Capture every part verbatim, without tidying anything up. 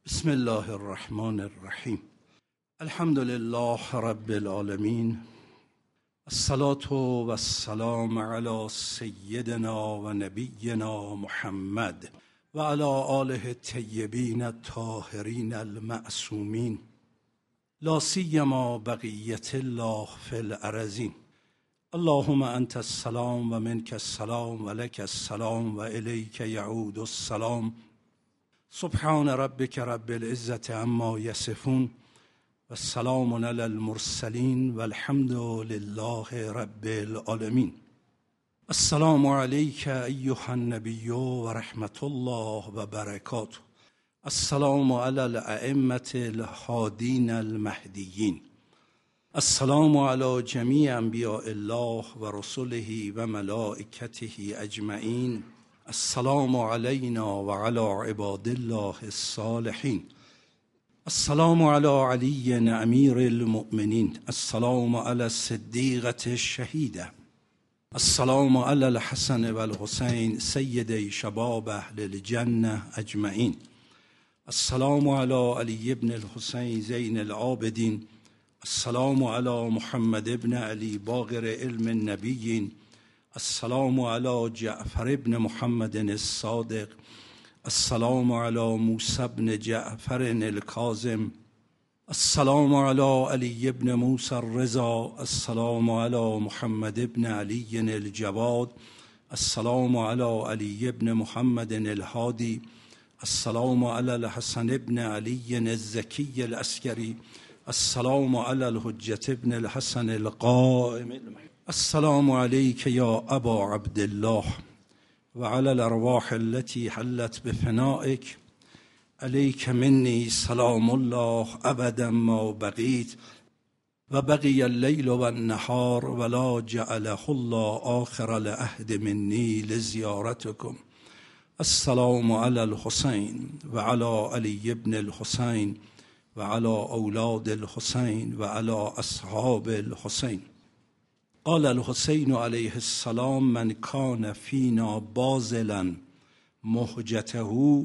بسم الله الرحمن الرحیم. الحمد لله رب العالمین. الصلاة و السلام علی سیدنا و نبینا محمد و علی آله الطیبین الطاهرین المعصومین، لا سیما بقیة الله فی الارضین. اللهم انت السلام و منک السلام و لک السلام و الیک یعود السلام. سبحان ربک رب العزة عما یصفون و السلام علی المرسلین و الحمد لله رب العالمین. السلام علیک ایها النبی و رحمت الله و برکاته. السلام علی الائمة الهادین المهدیین. السلام علی جمیع انبیاء الله و رسله و ملائکته اجمعین. السلام علینا و علی عباد الله الصالحین. السلام علی علی امیر المؤمنین. السلام علی الصدیقة الشهیدة. السلام علی الحسن و الحسین سیدی شباب اهل الجنة اجمعین. السلام علی علی ابن الحسین زین العابدین. السلام علی محمد ابن علی باقر علم النبیین. السلام علی جعفر ابن محمد الصادق. السلام علی موسی ابن جعفر الکاظم. السلام علی علی ابن موسی الرضا. السلام علی محمد ابن علی الجواد. السلام علی علی ابن محمد الهادی. السلام علی الحسن ابن علی الزکی العسکری. السلام علی الحجة ابن الحسن القائم. السلام علیک یا ابا عبدالله و علی الارواح التي حلت بفنائک. علیک منی سلام الله ابدا ما بقیت و بقی اللیل و النهار ولا جعله الله آخر العهد منی لزیارتکم. السلام علی الحسین و علی علی ابن الحسین و علی اولاد الحسین و علی اصحاب الحسین. قال الحسین علیه السلام من کان فینا باذلا مهجته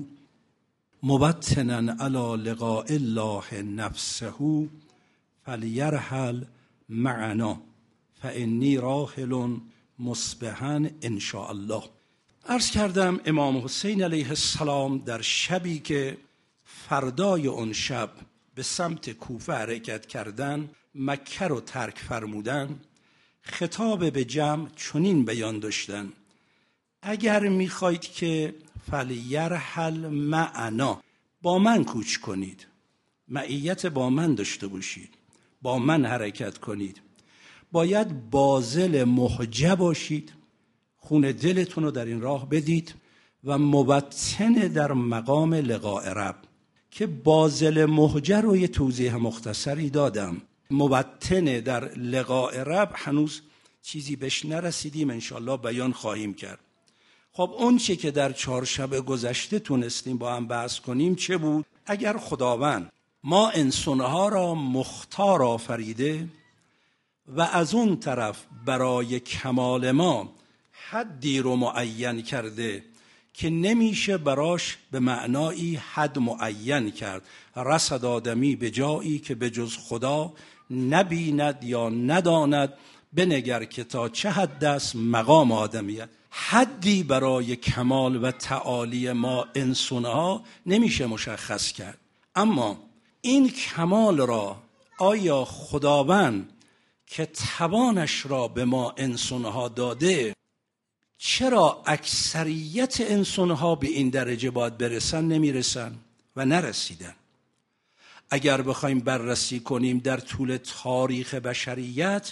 مبطنا علی لقاء الله نفسه فلیرحل معنا فانی راحل مصبحا ان شاء الله. عرض کردم امام حسین علیه السلام در شبی که فردای اون شب به سمت کوفه حرکت کردن، مکه رو ترک فرمودن، خطاب به جمع چنین بیان داشتن: اگر میخواید که فلیرحل معنا، با من کوچ کنید، معیت با من داشته باشید، با من حرکت کنید، باید باذل محجه باشید، خون دلتون رو در این راه بدید و مبطن در مقام لقاء رب. که باذل محجه رو یه توضیح مختصری دادم. مبطن در لقاء رب هنوز چیزی بهش نرسیدیم، انشالله بیان خواهیم کرد. خب اون چه که در چهارشنبه گذشته تونستیم با هم بحث کنیم چه بود؟ اگر خداوند ما انسانها را مختار آفریده و از اون طرف برای کمال ما حدی رو معین کرده که نمیشه براش به معنایی حد معین کرد، رسد آدمی به جایی که به جز خدا نبیند یا نداند، بنگر که تا چه حد است مقام آدمیت. حدی برای کمال و تعالی ما انسانها نمیشه مشخص کرد. اما این کمال را آیا خداوند که توانش را به ما انسانها داده، چرا اکثریت انسانها به این درجه باید برسن نمیرسن و نرسیدن؟ اگر بخوایم بررسی کنیم در طول تاریخ بشریت،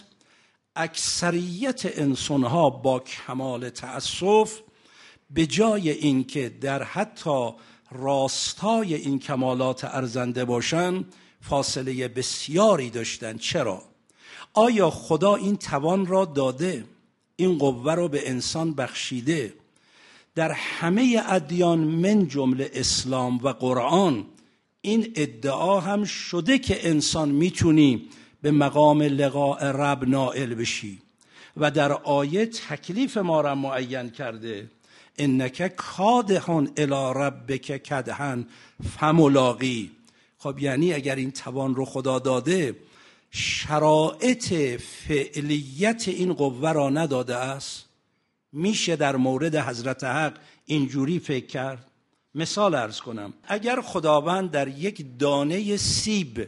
اکثریت انسانها با کمال تأسف به جای اینکه در حتی راستای این کمالات ارزنده باشن، فاصله بسیاری داشتن. چرا؟ آیا خدا این توان را داده، این قوه رو به انسان بخشیده؟ در همه ادیان من جمله اسلام و قرآن این ادعا هم شده که انسان میتونی به مقام لقاء رب نائل بشی و در آیه تکلیف ما را معین کرده: انک کادحون الی ربک کدحا فملاقی. خب یعنی اگر این توان رو خدا داده، شرایط فعلیت این قوه را نداده است؟ میشه در مورد حضرت حق اینجوری فکر کرد؟ مثال عرض کنم، اگر خداوند در یک دانه سیب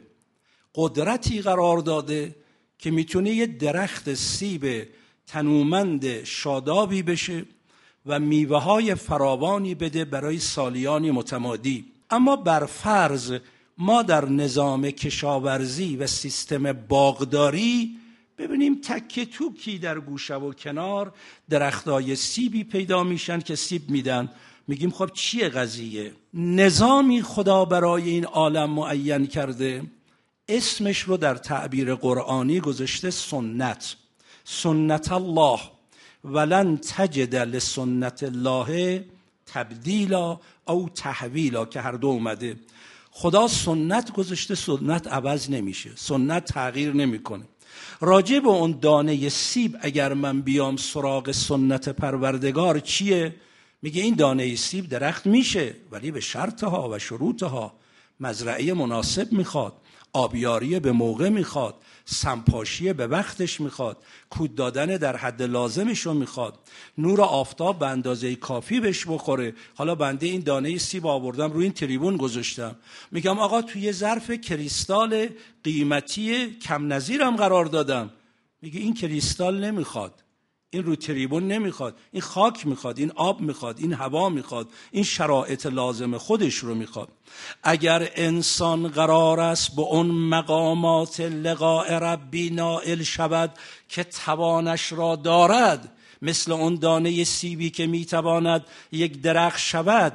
قدرتی قرار داده که میتونه یه درخت سیب تنومند شادابی بشه و میوه های فراوانی بده برای سالیانی متمادی، اما بر فرض ما در نظام کشاورزی و سیستم باغداری ببینیم تک توکی در گوشه و کنار درختای سیبی پیدا میشن که سیب میدن، میگیم خب چیه قضیه؟ نظامی خدا برای این عالم معین کرده، اسمش رو در تعبیر قرآنی گذاشته سنت. سنت الله ولن تجد لسنت الله تبدیلا او تحویلا، که هر دو اومده. خدا سنت گذاشته، سنت عوض نمیشه، سنت تغییر نمیکنه. راجع به اون دانه سیب اگر من بیام سراغ سنت پروردگار چیه؟ میگه این دانه سیب درخت میشه، ولی به شرطها و شروطها. مزرعه مناسب میخواد، آبیاری به موقع میخواد، سمپاشی به وقتش میخواد، کود دادن در حد لازمش رو میخواد، نور آفتاب به اندازه کافی بهش بخوره. حالا بنده این دانه سیب آوردم روی این تریبون گذاشتم، میگم آقا توی یه ظرف کریستال قیمتی کم نظیرم قرار دادم، میگه این کریستال نمیخواد، این رو تریبون نمیخواد، این خاک میخواد، این آب میخواد، این هوا میخواد، این شرایط لازم خودش رو میخواد. اگر انسان قرار است به اون مقامات لقاء ربی نائل شود که توانش را دارد، مثل اون دانه سیبی که میتواند یک درخت شود،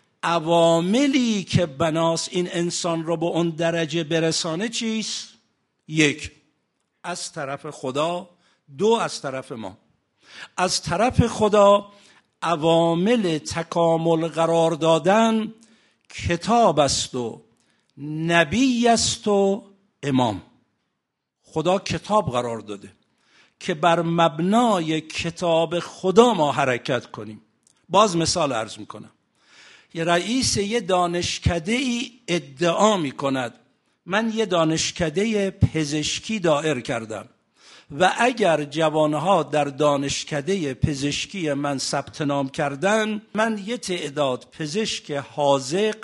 عواملی که بناس این انسان را به اون درجه برسانه چیست؟ یک، از طرف خدا، دو، از طرف ما. از طرف خدا عوامل تکامل قرار دادن کتاب است و نبی است و امام. خدا کتاب قرار داده که بر مبنای کتاب خدا ما حرکت کنیم. باز مثال عرض میکنم، یه رئیس یه دانشکده ای ادعا میکند من یه دانشکده پزشکی دایر کردم و اگر جوانها در دانشکده پزشکی من ثبت نام کردن، من یه تعداد پزشک حاذق،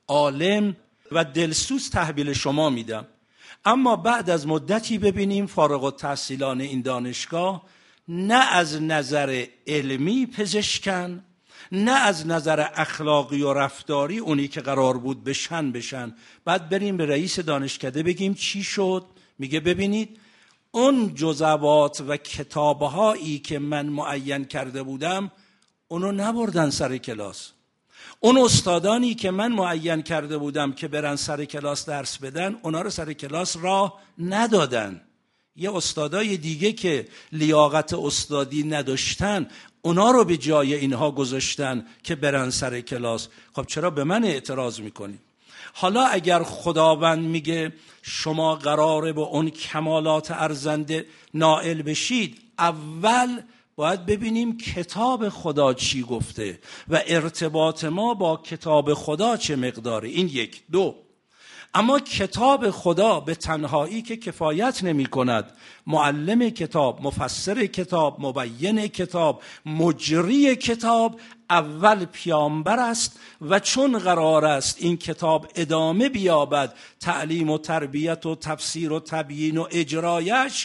عالم و دلسوز تحویل شما میدم. اما بعد از مدتی ببینیم فارغ التحصیلان این دانشگاه نه از نظر علمی پزشکن، نه از نظر اخلاقی و رفتاری اونی که قرار بود بشن بشن. بعد بریم به رئیس دانشکده بگیم چی شد؟ میگه ببینید اون جزوات و کتابهایی که من معین کرده بودم اونو نبردن سر کلاس. اون استادانی که من معین کرده بودم که برن سر کلاس درس بدن، اونا رو سر کلاس راه ندادن. یه استادای دیگه که لیاقت استادی نداشتن، اونا رو به جای اینها گذاشتن که برن سر کلاس. خب چرا به من اعتراض میکنی؟ حالا اگر خداوند میگه شما قراره به اون کمالات ارزنده نائل بشید، اول باید ببینیم کتاب خدا چی گفته و ارتباط ما با کتاب خدا چه مقداره. این یک. دو، اما کتاب خدا به تنهایی که کفایت نمی کند. معلم کتاب، مفسر کتاب، مبین کتاب، مجری کتاب اول پیامبر است و چون قرار است این کتاب ادامه بیابد، تعلیم و تربیت و تفسیر و تبیین و اجرایش،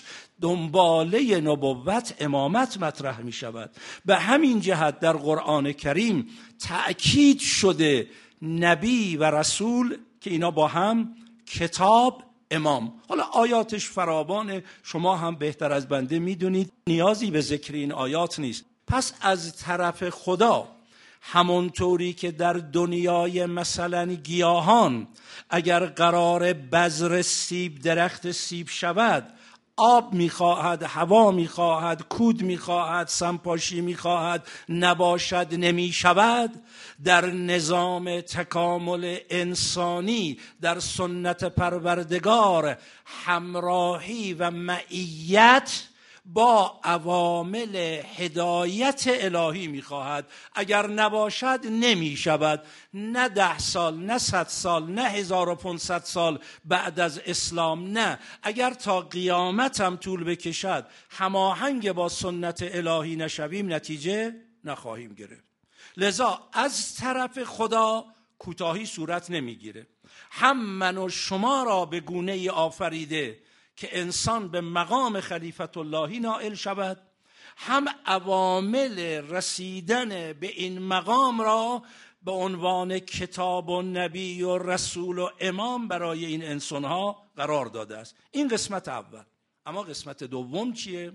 دنباله نبوت امامت مطرح می شود. به همین جهت در قرآن کریم تأکید شده نبی و رسول که اینا با هم کتاب امام. حالا آیاتش فراوانه، شما هم بهتر از بنده میدونید، نیازی به ذکر این آیات نیست. پس از طرف خدا همونطوری که در دنیای مثلا گیاهان اگر قرار بذر سیب درخت سیب شود، آب میخواهد، هوا میخواهد، کود میخواهد، سمپاشی میخواهد، نباشد نمیشود. در نظام تکامل انسانی، در سنت پروردگار، همراهی و معیت با عوامل هدایت الهی میخواهد. اگر نباشد نمی شود. نه ده سال، نه صد سال، نه هزار و پانصد سال بعد از اسلام، نه، اگر تا قیامت هم طول بکشد هماهنگ با سنت الهی نشویم نتیجه نخواهیم گرفت. لذا از طرف خدا کوتاهی صورت نمیگیره. هم من و شما را به گونه ای آفریده که انسان به مقام خلیفت اللهی نائل شود، هم عوامل رسیدن به این مقام را به عنوان کتاب و نبی و رسول و امام برای این انسانها قرار داده است. این قسمت اول. اما قسمت دوم چیه؟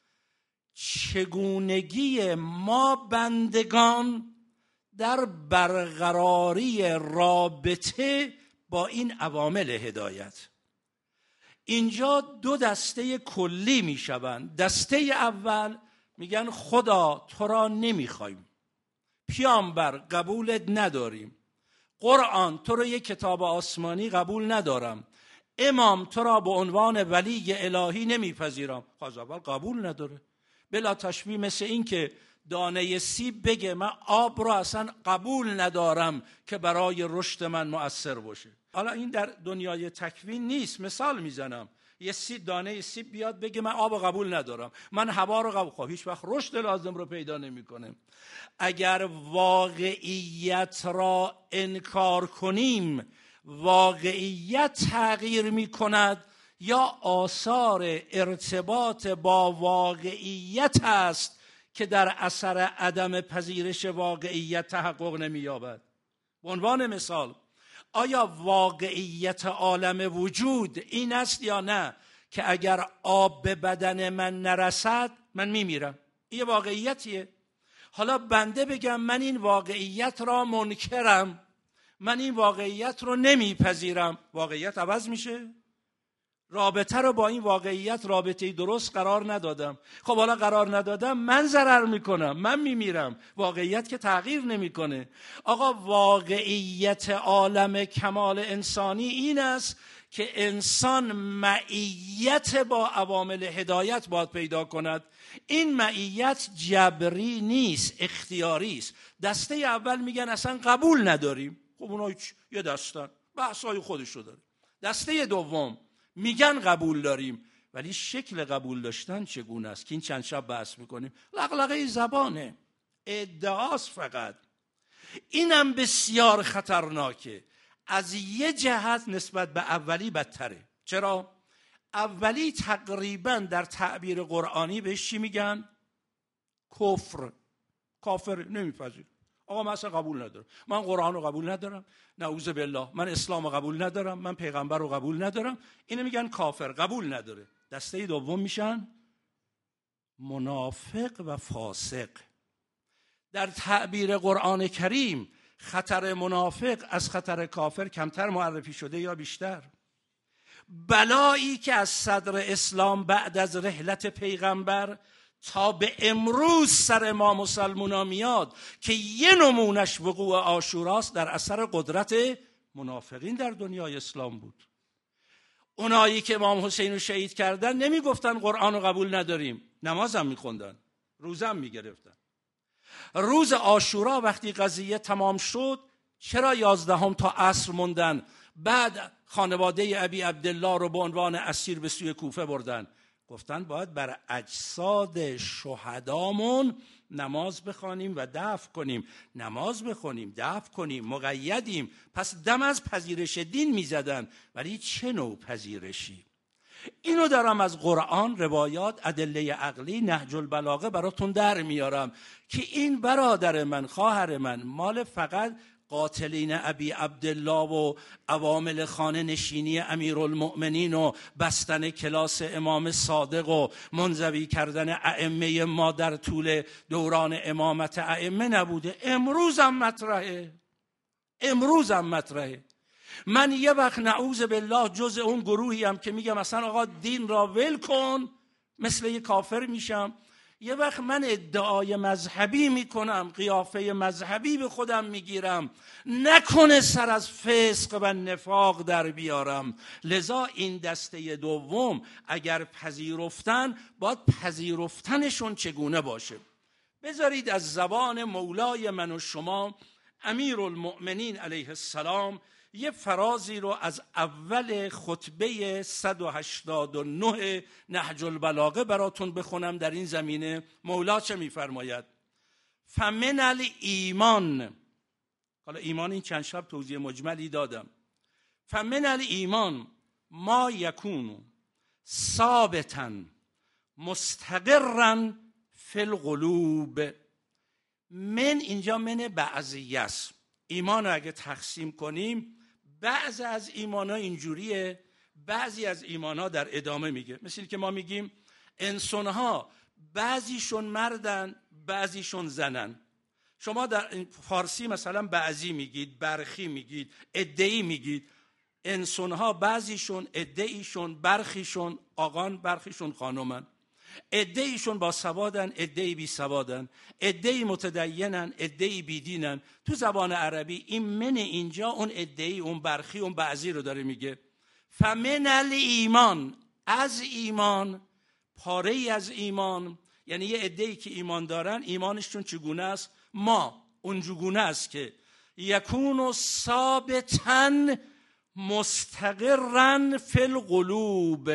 چگونگی ما بندگان در برقراری رابطه با این عوامل هدایت. اینجا دو دسته کلی می شوند. دسته اول میگن خدا تو را نمیخوایم، پیامبر قبولت نداریم، قرآن تو رو یک کتاب آسمانی قبول ندارم، امام تو را به عنوان ولی الهی نمیپذیرم. خواهد اول قبول نداره. بلا تشبیه مثل این که دانه سیب بگه من آب رو اصلا قبول ندارم که برای رشد من مؤثر باشه. حالا این در دنیای تکوین نیست، مثال میزنم. یه سیب، دانه سیب بیاد بگه من آب رو قبول ندارم، من هوا رو قبول، خب هیچ وقت رشد لازم رو پیدا نمیکنه. اگر واقعیت را انکار کنیم، واقعیت تغییر میکند یا آثار ارتباط با واقعیت است که در اثر عدم پذیرش واقعیت تحقق نمی‌یابد؟ به عنوان مثال، آیا واقعیت عالم وجود این است یا نه که اگر آب به بدن من نرسد من میمیرم؟ این واقعیتیه. حالا بنده بگم من این واقعیت را منکرم، من این واقعیت رو نمیپذیرم، واقعیت عوض میشه؟ رابطه رو با این واقعیت رابطه‌ای درست قرار ندادم. خب حالا قرار ندادم، من ضرر میکنم، من میمیرم، واقعیت که تغییر نمیکنه. آقا واقعیت عالم کمال انسانی این است که انسان معیت با عوامل هدایت باید پیدا کند. این معیت جبری نیست، اختیاری است. دسته اول میگن اصلا قبول نداریم. خب اونا یه دستن، بحثای خودشو داره. دسته دوم میگن قبول داریم، ولی شکل قبول داشتن چگونه است که این چند شب بحث میکنیم. لغلقه زبانه، ادعاست فقط. اینم بسیار خطرناکه. از یه جهت نسبت به اولی بدتره. چرا؟ اولی تقریبا در تعبیر قرآنی بهش چی میگن؟ کفر. کافر، نمیپذیر. آقا من اصلا قبول ندارم، من قرآن رو قبول ندارم، نعوذ بالله، من اسلام رو قبول ندارم، من پیغمبر رو قبول ندارم. اینو میگن کافر، قبول نداره. دسته دوم میشن منافق و فاسق. در تعبیر قرآن کریم خطر منافق از خطر کافر کمتر معرفی شده یا بیشتر؟ بلایی که از صدر اسلام بعد از رحلت پیغمبر تا به امروز سر ما مسلمونا میاد که یه نمونش وقوع عاشوراست، در اثر قدرت منافقین در دنیای اسلام بود. اونایی که امام حسین رو شهید کردن نمیگفتن قرآن رو قبول نداریم، نماز هم میخوندن، روزه هم میگرفتن. روز عاشورا وقتی قضیه تمام شد، چرا یازدهم تا عصر موندن؟ بعد خانواده ابی عبدالله رو به عنوان اسیر به سوی کوفه بردن. گفتن باید بر اجساد شهدامون نماز بخوانیم و دفن کنیم. نماز بخونیم، دفن کنیم، مقیدیم. پس دم از پذیرش دین میزدن. ولی چه نوع پذیرشی؟ اینو دارم از قرآن، روایات، ادله عقلی، نهج البلاغه براتون در میارم که این برادر من، خواهر من، مال فقط قاتلین ابی عبدالله و عوامل خانه نشینی امیرالمؤمنین و بستن کلاس امام صادق و منزوی کردن ائمه ما در طول دوران امامت ائمه نبوده. امروز هم مطرحه، امروز هم مطرحه. من یه وقت نعوذ بالله جز اون گروهی هم که میگم مثلا آقا دین را ول کن، مثل یه کافر میشم. یه وقت من ادعای مذهبی میکنم، قیافه مذهبی به خودم میگیرم، نکنه سر از فسق و نفاق در بیارم. لذا این دسته دوم اگر پذیرفتن، باید پذیرفتنشون چگونه باشه. بذارید از زبان مولای من و شما امیرالمؤمنین علیه السلام یه فرازی رو از اول خطبه صد و هشتاد و نه نهج البلاغه براتون بخونم. در این زمینه مولا چه میفرماید؟ فمن الایمان، حالا ایمان این چند شب توضیح مجملی دادم. فمن الایمان ما یکون ثابتا مستقرا فی القلوب. من اینجا من بعضی است. ایمان رو اگه تقسیم کنیم، بعضی از ایمان ها اینجوریه، بعضی از ایمان ها در ادامه میگه. مثل که ما میگیم انسان ها بعضیشون مردن، بعضیشون زنن. شما در فارسی مثلا بعضی میگید، برخی میگید، عده‌ای میگید. انسان ها بعضیشون، عده‌ایشون، برخیشون آقان، برخیشون خانومن. عده‌ایشون با سوادن، عده‌ای بی سوادن، عده‌ای متدینن، عده‌ای بی دینن. تو زبان عربی این من اینجا اون عده‌ای، اون برخی، اون بعضی رو داره میگه. فمن الایمان، از ایمان، پاره ای از ایمان، یعنی یه عده‌ای که ایمان دارن، ایمانشون چگونه است؟ ما اونجوگونه است که یکون ثابتا مستقرا فی القلوب.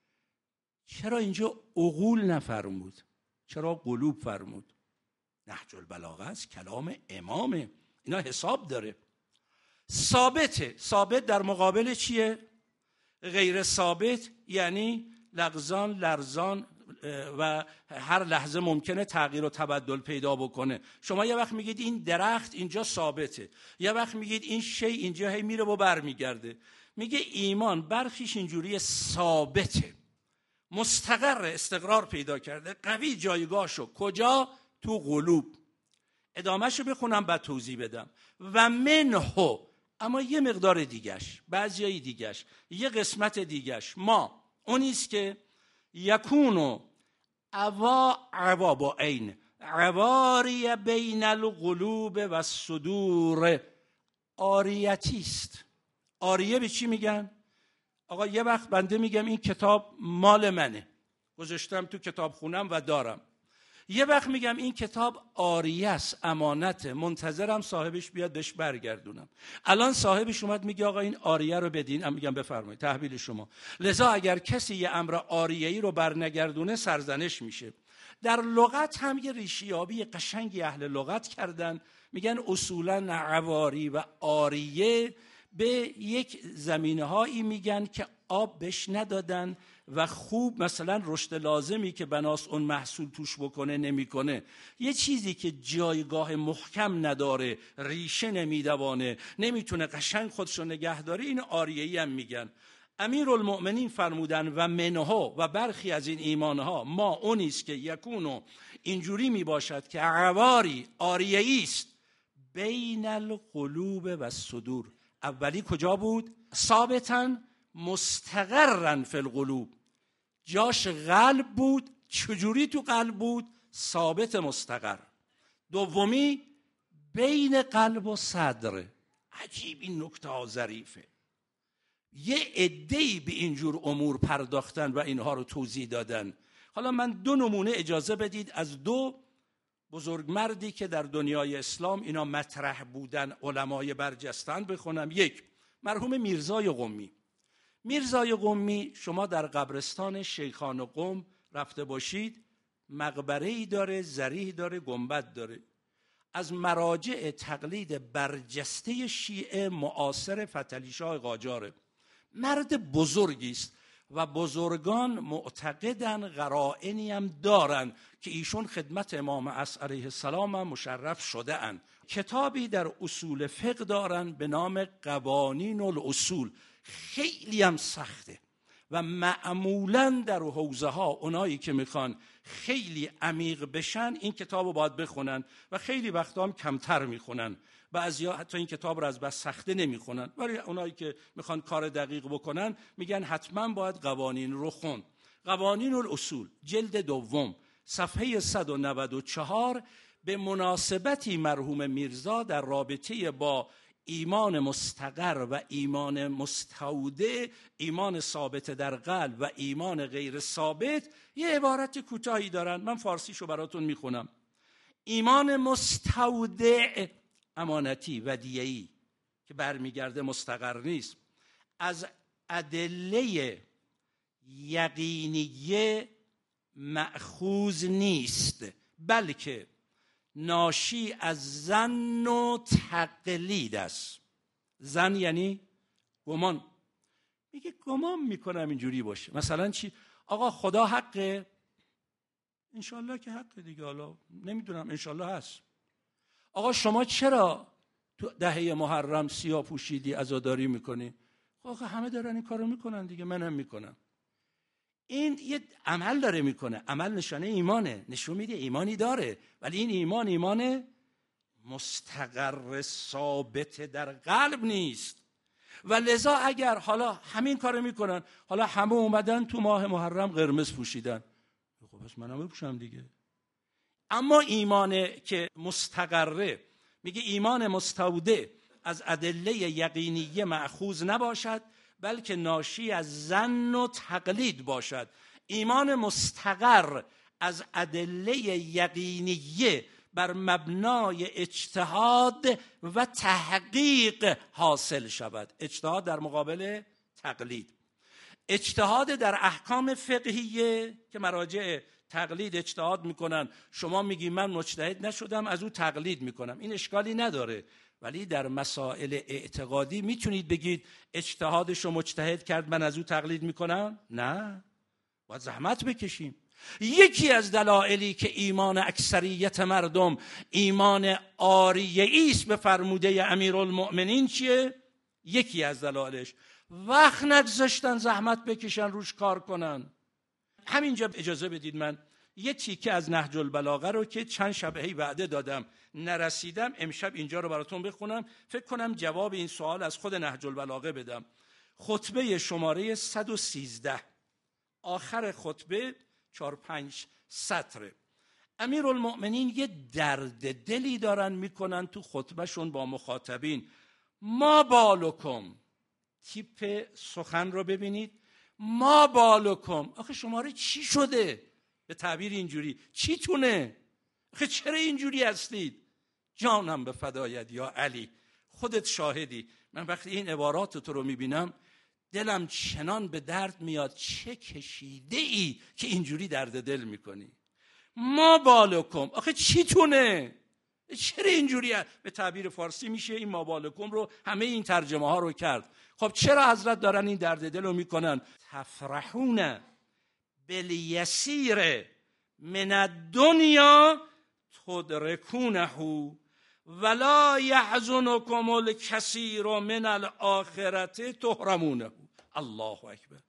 چرا اینجا عقول نفرمود؟ چرا قلوب فرمود؟ نهج البلاغه است، کلام امامه، اینا حساب داره. ثابته. ثابت در مقابل چیه؟ غیر ثابت یعنی لغزان، لرزان و هر لحظه ممکنه تغییر و تبدل پیدا بکنه. شما یه وقت میگید این درخت اینجا ثابته، یه وقت میگید این شی اینجا هی میره و برمیگرده. میگه ایمان برخیش اینجوری ثابته، مستقر، استقرار پیدا کرده، قوی جایگاهشو. کجا؟ تو قلوب. ادامهشو بخونم بعد توضیح بدم. و منه، اما یه مقدار دیگش، بعضیای دیگش، یه قسمت دیگش، ما اونیست که یکونو عوا عوا با عین عواری بین القلوب و الصدور. عاریتیست. عاریه به چی میگن؟ آقا یه وقت بنده میگم این کتاب مال منه، گذاشتم تو کتاب خونم و دارم. یه وقت میگم این کتاب عاریه است، امانته، منتظرم صاحبش بیاد بهش برگردونم. الان صاحبش اومد میگه آقا این عاریه رو بدین، ام میگم بفرمایید، تحویل شما. لذا اگر کسی یه امر عاریه‌ای رو برنگردونه سرزنش میشه. در لغت هم یه ریشیابی قشنگی اهل لغت کردن، میگن اصولا عواری و عاریه به یک زمینه هایی میگن که آب بهش ندادن و خوب مثلا رشد لازمی که بناس اون محصول توش بکنه نمیکنه. یه چیزی که جایگاه محکم نداره، ریشه نمیدوانه، نمیتونه قشنگ خودشو نگه داره، این عاریه‌ای هم میگن. امیرالمؤمنین فرمودن و منها، و برخی از این ایمانها، ما اونیست که یکونو اینجوری میباشد که عواری، عاریه‌ای است، بین القلوب و الصدور. اولی کجا بود؟ ثابتاً مستقرن فی القلوب. جاش قلب بود. چجوری تو قلب بود؟ ثابت مستقر. دومی بین قلب و صدر. عجیب، این نکته ها ظریفه. یه عده‌ای به اینجور امور پرداختن و اینها رو توضیح دادن. حالا من دو نمونه اجازه بدید از دو بزرگمردی که در دنیای اسلام اینا مطرح بودن، علمای برجستن بخونم. یک، مرحوم میرزای قمی. میرزای قمی شما در قبرستان شیخان قم رفته باشید، مقبره‌ای داره، ضریح داره، گنبد داره. از مراجع تقلید برجسته شیعه معاصر فتحعلی شاه قاجاره. مرد بزرگی است و بزرگان معتقدن، قرائنی هم دارن که ایشون خدمت امام عصر علیه السلام هم مشرف شده اند. کتابی در اصول فقه دارن به نام قوانین الاصول، خیلی هم سخته و معمولا در حوزه ها اونایی که میخوان خیلی عمیق بشن این کتاب رو باید بخونن و خیلی وقتا هم کمتر میخونن. بعضیا حتی این کتاب رو از بس سخته نمیخونن، ولی اونایی که میخوان کار دقیق بکنن میگن حتما باید قوانین رو خون. قوانین الاصول جلد دوم صفحه صد و نود و چهار به مناسبتی مرحوم میرزا در رابطه با ایمان مستقر و ایمان مستوده، ایمان ثابت در قلب و ایمان غیر ثابت، یه عبارت کوتاهی دارن. من فارسیشو براتون میخونم. ایمان مستودع، امانتی، ودیعی که برمیگرده، مستقر نیست، از ادله یقینیه مأخوذ نیست، بلکه ناشی از ظن و تقلید است. ظن یعنی گمان. میگه گمان میکنم اینجوری باشه. مثلا چی؟ آقا خدا حقه؟ انشالله که حقه دیگه، حالا نمیدونم، انشالله هست. آقا شما چرا تو دهه محرم سیاه پوشیدی، عزاداری میکنی؟ آقا همه دارن این کارو میکنن دیگه، منم میکنم. این یه عمل داره میکنه. عمل نشانه ایمانه، نشون میده ایمانی داره، ولی این ایمان ایمان مستقر ثابت در قلب نیست. و لذا اگر حالا همین کارو میکنن، حالا همه اومدن تو ماه محرم قرمز پوشیدن، خب پس منم بپوشم دیگه. اما ایمانه که مستقره، میگه ایمان مستودع از ادله یقینیه مأخوذ نباشد، بلکه ناشی از ظن و تقلید باشد. ایمان مستقر از ادله یقینیه بر مبنای اجتهاد و تحقیق حاصل شود. اجتهاد در مقابل تقلید. اجتهاد در احکام فقهیه که مراجع تقلید اجتهاد میکنن، شما میگی من مجتهد نشدم، از او تقلید میکنم، این اشکالی نداره. ولی در مسائل اعتقادی میتونید بگید اجتهادشو مجتهد کرد، من از او تقلید میکنم؟ نه، باید زحمت بکشیم. یکی از دلایلی که ایمان اکثریت مردم ایمان عاریه‌ای است به فرموده امیرالمؤمنین چیه؟ یکی از دلایلش وقت نگذاشتن زحمت بکشن روش کار کنن. همینجا اجازه بدید من یه تیکه از نهج البلاغه رو که چند شبهی وعده دادم نرسیدم، امشب اینجا رو براتون بخونم. فکر کنم جواب این سوال از خود نهج البلاغه بدم. خطبه شماره صد و سیزده، آخر خطبه چهار پنج سطره. امیرالمؤمنین یه درد دلی دارن میکنن تو خطبهشون با مخاطبین. ما بالکم، تیپ سخن رو ببینید. ما بالکم، آخه شماره چی شده؟ به تعبیر اینجوری چی تونه؟ آخه چرا اینجوری هستید؟ جانم به فدایت یا علی، خودت شاهدی. من وقتی این عبارات تو رو میبینم دلم چنان به درد میاد. چه کشیده ای که اینجوری درد دل میکنی؟ ما بالکم، آخه چی تونه؟ چرا اینجوری هست؟ به تعبیر فارسی میشه این ما بالکم رو همه این ترجمه ها رو کرد. خب چرا حضرت دارن این درد دل رو میکنن؟ تفرحون بالیسیر من الدنیا تدرکونه ولا یحزنکم الکثیر من الاخرة تحرمونه. الله اکبر.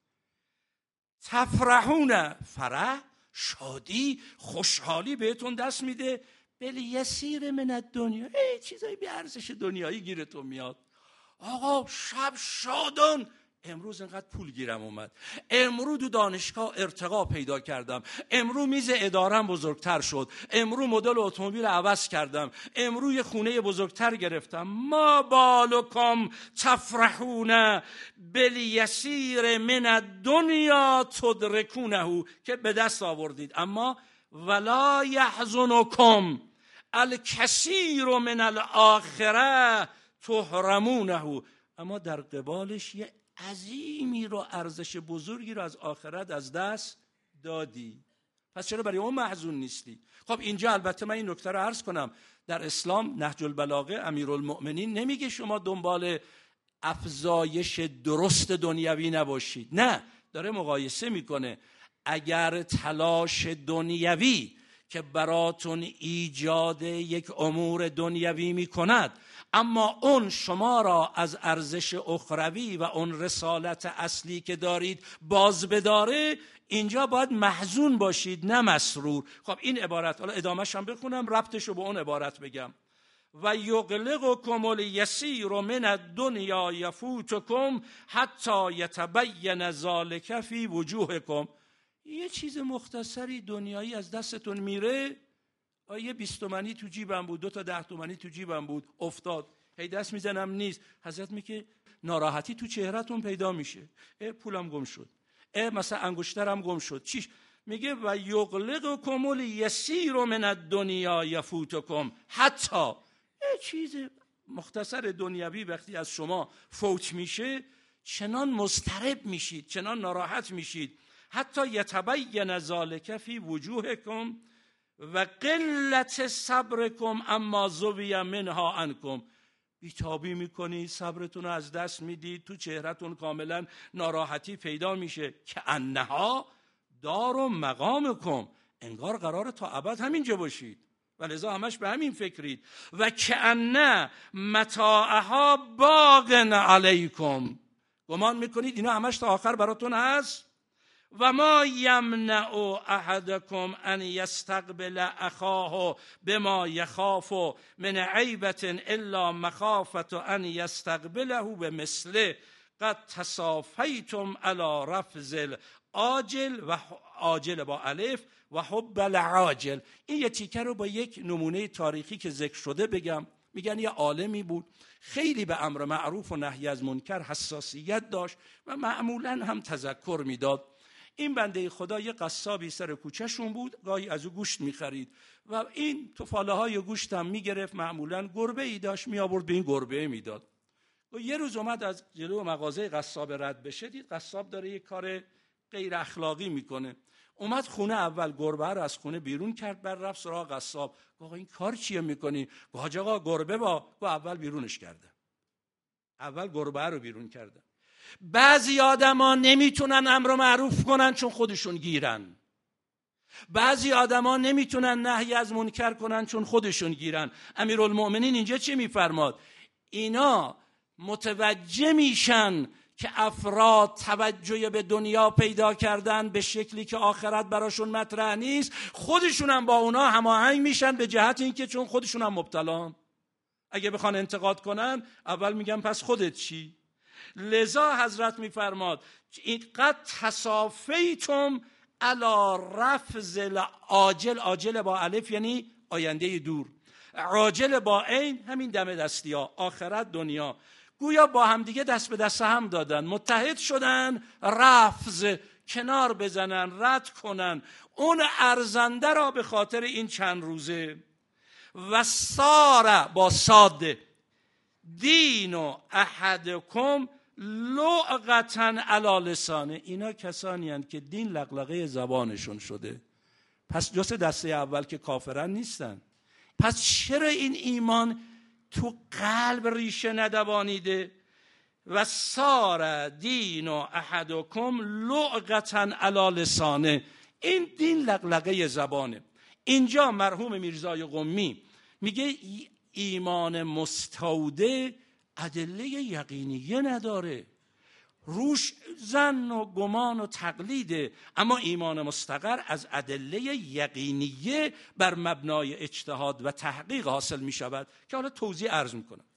تفرحون، فرح، شادی، خوشحالی بهتون دست میده. بالیسیر من الدنیا، ای چیزای بی ارزش دنیایی گیرتون میاد. آقا شب شادان، امروز اینقدر پول گیرم اومد، امروز تو دانشگاه ارتقا پیدا کردم، امروز میز ادارم بزرگتر شد، امروز مدل اتومبیل عوض کردم، امروز یه خونه بزرگتر گرفتم. ما بالکم تفرحون بالیسیر من الدنیا تدرکونه، که به دست آوردید، اما ولا یحزنکم الکثیر من الاخره تحرمونه، اما در قبالش یه عظیمی رو، ارزش بزرگی رو از آخرت از دست دادی. پس چرا برای اون محزون نیستی؟ خب اینجا البته من این نکته رو عرض کنم، در اسلام نهج البلاغه امیرالمؤمنین نمیگه شما دنبال افزایش درست دنیوی نباشید، نه، داره مقایسه میکنه. اگر تلاش دنیوی که براتون ایجاد یک امور دنیوی میکند، اما اون شما را از ارزش اخروی و اون رسالت اصلی که دارید باز بداره، اینجا باید محزون باشید نه مسرور. خب این عبارت، حالا ادامهش هم بخونم، ربطش رو به اون عبارت بگم. و یغلقکم الیسیر من الدنیا یفوتکم حتی یتبین ذلک فی وجوهکم. یه چیز مختصری دنیایی از دستتون میره، یه بیست تومانی تو جیبم بود، دو تا ده تومانی تو جیبم بود، افتاد، هی دست میزنم نیست. حضرت میگه ناراحتی تو چهرهتون پیدا میشه. اه پولم گم شد، اه مثلا انگشترم گم شد، چیش؟ میگه و یغلقکم الیسیر من الدنیا یفوتکم، حتی یه چیز مختصر دنیوی وقتی از شما فوت میشه چنان مضطرب میشید، چنان ناراحت میشید، حتی یتبین ذلک فی وجوهکم و قلت صبرکم اما زوی منها عنکم. بیتابی میکنید، صبرتون رو از دست میدید، تو چهرهتون کاملا ناراحتی پیدا میشه. که انها دار و مقامکم، انگار قراره تا ابد همینجا باشید و لذا همش به همین فکرید. و که ان متاعها باق علیکم، گمان میکنید اینا همش تا آخر براتون هست. و ما یمنع احدکم ان یستقبل اخاه بما یخاف من عیبة الا مخافة ان یستقبله بمثله قد تصافیتم علی رفض العاجل و عاجل با الف و حب العاجل. این یه تیکه رو با یک نمونه تاریخی که ذکر شده بگم. میگن یه عالمی بود خیلی به امر معروف و نهی از منکر حساسیت داشت و معمولا هم تذکر میداد. این بنده خدا یه قصابی سر کوچهشون بود، گاهی از او گوشت میخرید و این توفاله های گوشت هم میگرفت، معمولا گربه ای داشت میآورد به این گربه میداد. و یه روز اومد از جلو مغازه قصاب رد بشه، دید قصاب داره یه کار غیر اخلاقی میکنه. اومد خونه، اول گربه رو از خونه بیرون کرد، بعد رفت سراغ قصاب. آقا این کار چیه میکنی؟ گفت آقا گربه با گفت اول بیرونش کرده، اول گربه رو بیرون کرده. بعضی آدما نمیتونن امر معروف کنن چون خودشون گیرن، بعضی آدما نمیتونن نهی از منکر کنن چون خودشون گیرن. امیرالمؤمنین اینجا چی میفرماد؟ اینا متوجه میشن که افراد توجه به دنیا پیدا کردن به شکلی که آخرت براشون مطرح نیست، خودشون هم با اونا هماهنگ میشن به جهت اینکه چون خودشون هم مبتلان. اگه بخوان انتقاد کنن اول میگن پس خودت چی؟ لذا حضرت میفرماد این قد تصافیتم علی رفض العاجل، عاجل با الف یعنی آینده دور، عاجل با عین همین دم دستی ها، آخرت دنیا. گویا با هم دیگه دست به دست هم دادن، متحد شدن، رفض کنار بزنن، رد کنن اون ارزنده را به خاطر این چند روزه. و ساره با ساده دین و احدکم لعقتن علی لسانه، اینا کسانی هستند که دین لغلقه زبانشون شده. پس جز دسته اول که کافرن نیستن. پس چرا این ایمان تو قلب ریشه ندوانیده؟ و سار دین و احدکم لعقتن علی لسانه، این دین لغلقه زبانه. اینجا مرحوم میرزای قمی میگه ایمان مستوده ادله یقینیه نداره، روش زن و گمان و تقلیده، اما ایمان مستقر از ادله یقینیه بر مبنای اجتهاد و تحقیق حاصل می شود که حالا توضیح عرض می کنم.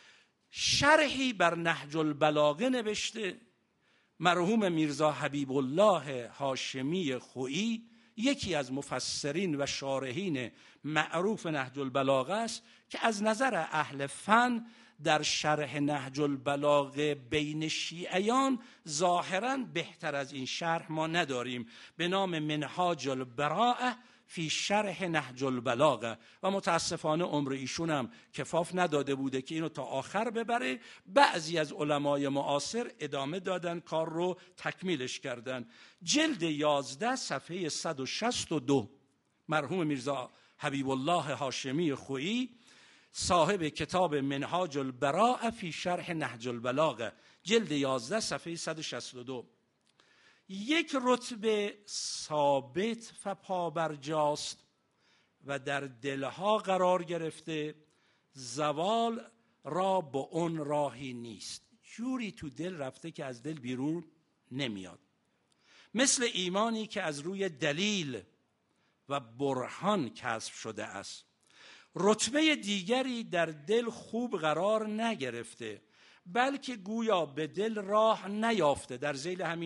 شرحی بر نهج البلاغه نوشته مرحوم میرزا حبیب الله هاشمی خویی، یکی از مفسرین و شارحین معروف نهج البلاغه است که از نظر اهل فن در شرح نهج البلاغه بین شیعیان ظاهراً بهتر از این شرح ما نداریم، به نام منهاج البراءه فی شرح نهج البلاغه، و متاسفانه عمر ایشون هم کفاف نداده بوده که اینو تا آخر ببره. بعضی از علمای معاصر ادامه دادن، کار رو تکمیلش کردن. جلد یازده صفحه صد و شصت و دو، مرحوم میرزا حبیب الله هاشمی خویی صاحب کتاب منهاج البراءه فی شرح نهج البلاغه، جلد یازده صفحه صد و شصت و دو. یک رتبه ثابت و پابرجاست و در دلها قرار گرفته، زوال را با اون راهی نیست، جوری تو دل رفته که از دل بیرون نمیاد، مثل ایمانی که از روی دلیل و برهان کسب شده است. رتبه دیگری در دل خوب قرار نگرفته، بلکه گویا به دل راه نیافته، در ذیل همین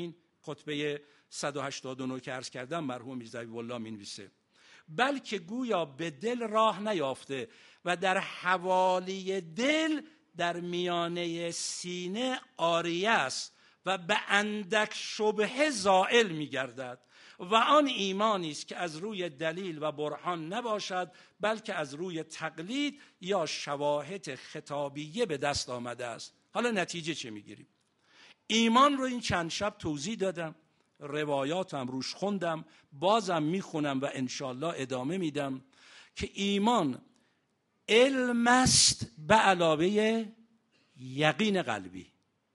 خطبه صد و هشتاد و نه که عرض کردم مرحوم میرزا حبیب‌الله می‌نویسه، بلکه گویا به دل راه نیافته و در حوالی دل در میانه سینه عاریه است و به اندک شبهه زائل می‌گردد و آن ایمانی است که از روی دلیل و برهان نباشد بلکه از روی تقلید یا شواهد خطابیه به دست آمده است. حالا نتیجه چه میگیریم؟ ایمان رو این چند شب توضیح دادم، روایاتم روش خوندم، بازم میخونم و انشالله ادامه میدم که ایمان علم است به علاوه یقین قلبی.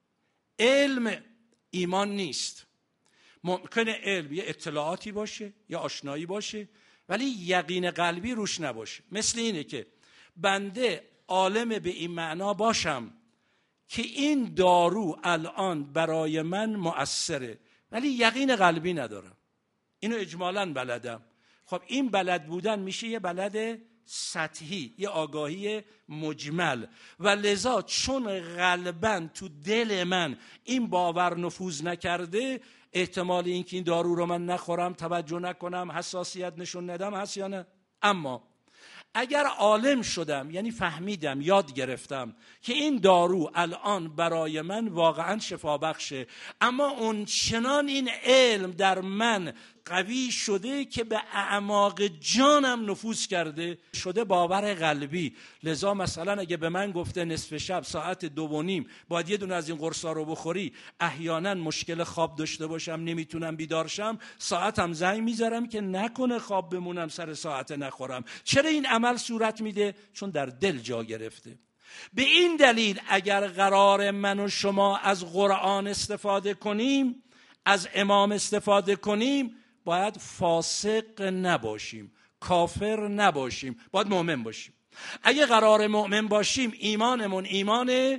علم ایمان نیست. ممکنه علم یه اطلاعاتی باشه یا آشنایی باشه ولی یقین قلبی روش نباشه. مثل اینه که بنده عالم به این معنا باشم که این دارو الان برای من مؤثره ولی یقین قلبی ندارم، اینو اجمالاً بلدم. خب این بلد بودن میشه یه بلد سطحی، یه آگاهی مجمل، و لذا چون قلباً تو دل من این باور نفوذ نکرده، احتمال اینکه این دارو رو من نخورم، توجه نکنم، حساسیت نشون ندم هست یا نه؟ اما اگر عالم شدم، یعنی فهمیدم، یاد گرفتم که این دارو الان برای من واقعا شفا بخشه، اما اون چنان این علم در من قوی شده که به اعماق جانم نفوذ کرده، شده باور قلبی. لذا مثلا اگه به من گفته نصف شب ساعت دو و نیم باید یه دونه از این قرصا رو بخوری، احیانا مشکل خواب داشته باشم، نمیتونم بیدار شم، ساعتم زنگ میذارم که نکنه خواب بمونم سر ساعت نخورم. چرا این عمل صورت میده؟ چون در دل جا گرفته. به این دلیل اگر قرار من و شما از قرآن استفاده کنیم، از امام استفاده کنیم، باید فاسق نباشیم، کافر نباشیم، باید مؤمن باشیم. اگه قرار مؤمن باشیم، ایمانمون ایمان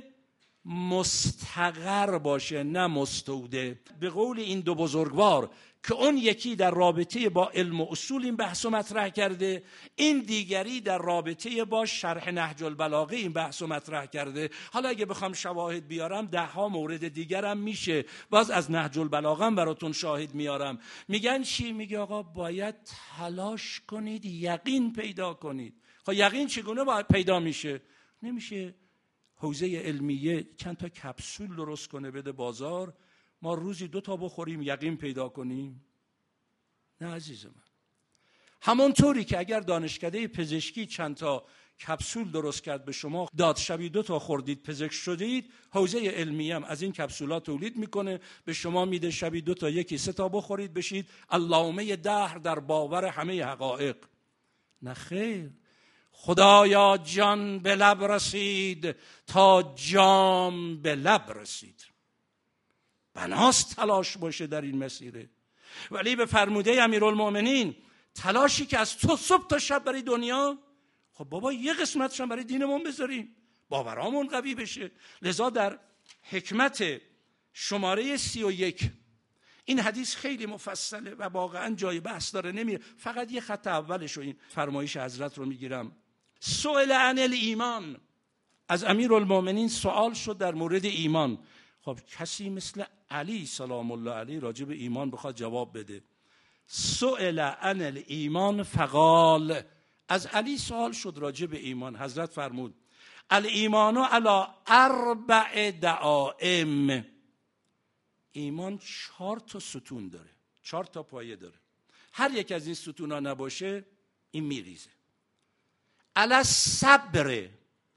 مستقر باشه نه مستوده. به قول این دو بزرگوار که اون یکی در رابطه با علم و اصول این بحث رو مطرح کرده، این دیگری در رابطه با شرح نهج البلاغه این بحث رو مطرح کرده. حالا اگه بخوام شواهد بیارم ده ها مورد دیگرم میشه، باز از نهج البلاغه براتون شاهد میارم. میگن چی؟ میگه آقا باید تلاش کنید یقین پیدا کنید. خب یقین چگونه باید پیدا میشه؟ نمیشه حوزه علمیه چند تا کپسول درست کنه بده بازار، ما روزی دو تا بخوریم یقین پیدا کنیم؟ نه عزیز من. همونطوری که اگر دانشکده پزشکی چند تا کپسول درست کرد به شما داد، شبی دو تا خوردید پزشک شدید، حوزه علمیه هم از این کپسولا تولید میکنه به شما میده، شبی دو تا یکی سه تا بخورید بشید علامه دهر در باور همه حقایق. نه خیر، خدایا جان به لب رسید تا جام به لب رسید. بناست تلاش باشه در این مسیره. ولی به فرموده امیرالمؤمنین تلاشی که از تو صبح تا شب برای دنیا، خب بابا یه قسمتش هم برای دینمون بذاریم، باورامون قوی بشه. لذا در حکمت شماره سی و یک این حدیث خیلی مفصله و واقعا جای بحث داره، نمیره. فقط یه خط اولش و این فرمایش حضرت رو میگیرم. سئل عن الایمان، از امیرالمؤمنین سوال شد در مورد ایمان. خب کسی مثل علی سلام الله علیه راجع به ایمان بخواد جواب بده. سئل عن الایمان فقال، از علی سوال شد راجع به ایمان، حضرت فرمود الایمان علی اربع دعائم، ایمان چهار تا ستون داره، چهار تا پایه داره. هر یک از این ستونا نباشه این میریزه. علی الصبر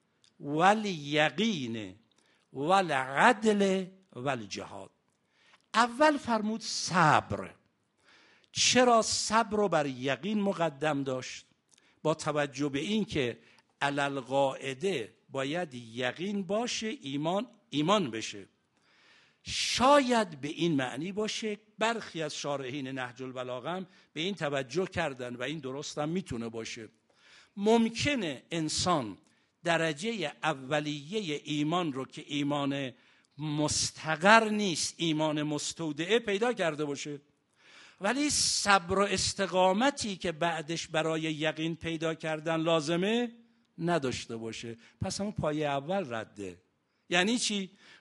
والیقین والعدل والجهاد. اول فرمود صبر. چرا صبر رو بر یقین مقدم داشت؟ با توجه به این که علل قاعده باید یقین باشه ایمان ایمان بشه. شاید به این معنی باشه، برخی از شارحین نهج البلاغه هم به این توجه کردن و این درست هم میتونه باشه. ممکنه انسان درجه اولیه ایمان رو که ایمان مستقر نیست، ایمان مستودعه پیدا کرده باشه، ولی صبر و استقامتی که بعدش برای یقین پیدا کردن لازمه نداشته باشه. پس همون پایه اول رده. یعنی چی؟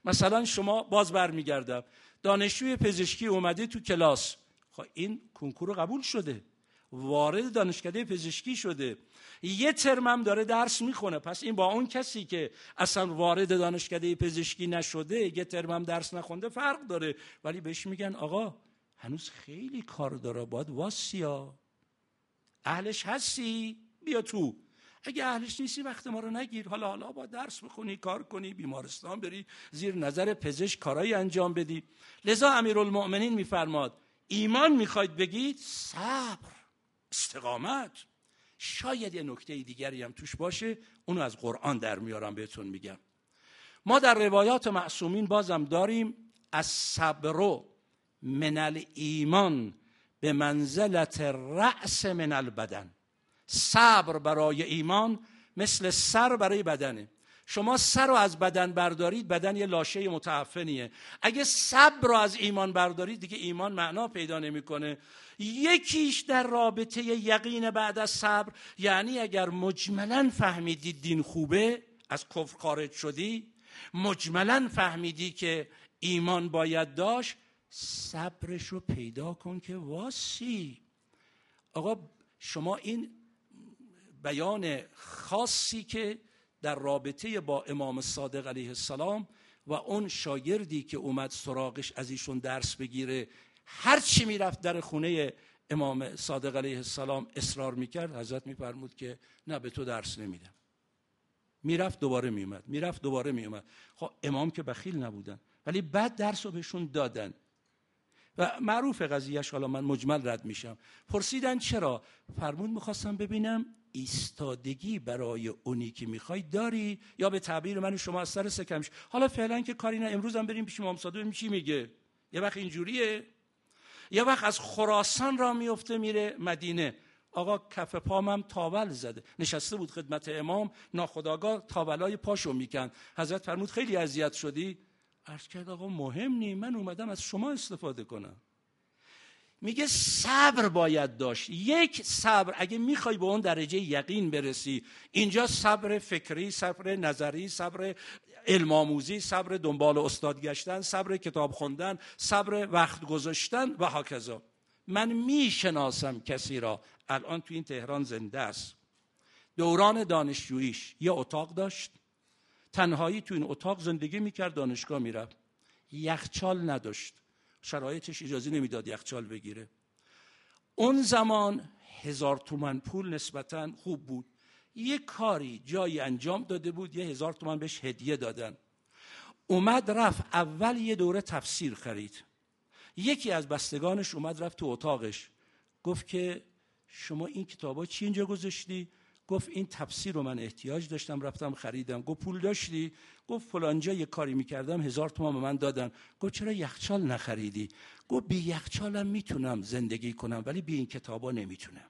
مثلا شما باز برمیگردم، دانشجوی پزشکی اومده تو کلاس، خب این کنکور قبول شده، وارد دانشکده پزشکی شده، یه ترم هم داره درس میخونه، پس این با اون کسی که اصلا وارد دانشکده پزشکی نشده، یه ترم هم درس نخونده فرق داره. ولی بهش میگن آقا هنوز خیلی کار داره، باید واسیا، اهلش هستی بیا تو، اگه اهلش نیستی وقت ما رو نگیر، حالا حالا با درس بخونی، کار کنی، بیمارستان بری، زیر نظر پزشک کارایی انجام بدی. لذا امیرالمؤمنین میفرماد ایمان میخواید بگید صبر، استقامت. شاید یه نکته دیگری هم توش باشه، اونو از قرآن در میارم بهتون میگم. ما در روایات معصومین بازم داریم الصبر من الایمان به منزلت رأس من البدن. صبر برای ایمان مثل سر برای بدنه. شما سر رو از بدن بردارید، بدن یه لاشه متعفنیه. اگه صبر رو از ایمان بردارید دیگه ایمان معنا پیدا نمیکنه. یکیش در رابطه یقین بعد از صبر، یعنی اگر مجملاً فهمیدی دین خوبه، از کفر خارج شدی، مجملاً فهمیدی که ایمان باید داشت، صبرش رو پیدا کن که واسی. آقا شما این بیان خاصی که در رابطه با امام صادق علیه السلام و اون شاگردی که اومد سراغش از ایشون درس بگیره، هر چی میرفت در خونه امام صادق علیه السلام اصرار میکرد، حضرت میفرمود که نه به تو درس نمیدم. میرفت دوباره میومد، میرفت دوباره میومد. خب امام که بخیل نبودن، ولی بعد درس رو بهشون دادن و معروف قضیهش. حالا من مجمل رد میشم. پرسیدن چرا؟ فرمود میخواستم ببینم ایستادگی برای اونی که میخوای داری، یا به تعبیر من شما از سر سکمش. حالا فعلا که کاری نه، امروز هم بریم پیش امام صادق ببینیم چی میگه. یه وقت اینجوریه، یه وقت از خراسان را میفته میره مدینه. آقا کف پام هم تاول زده، نشسته بود خدمت امام، ناخودآگاه تاولای پاشو میکند. حضرت فرمود خیلی اذیت شدی؟ عرض کرد آقا مهم نی، من اومدم از شما استفاده کنم. میگه صبر باید داشت. یک، صبر اگه میخوای به اون درجه یقین برسی، اینجا صبر فکری، صبر نظری، صبر علم آموزی، صبر دنبال استاد گشتن، صبر کتاب خوندن، صبر وقت گذاشتن و هاکذا. من میشناسم کسی را الان تو این تهران زنده است، دوران دانشجوییش یه اتاق داشت، تنهایی تو این اتاق زندگی میکرد، دانشگاه میرفت، یخچال نداشت، شرایطش اجازه نمیداد یخچال بگیره. اون زمان هزار تومن پول نسبتاً خوب بود. یه کاری جایی انجام داده بود، یه هزار تومن بهش هدیه دادن. اومد رفت اول یه دوره تفسیر خرید. یکی از بستگانش اومد رفت تو اتاقش، گفت که شما این کتابا چی اینجا گذاشتی؟ گفت این تفسیر رو من احتیاج داشتم رفتم خریدم. گفت پول داشتی؟ گفت فلانجا یه کاری میکردم هزار تومان به من دادن. گفت چرا یخچال نخریدی؟ گفت بی یخچالم میتونم زندگی کنم ولی بی این کتابا نمیتونم.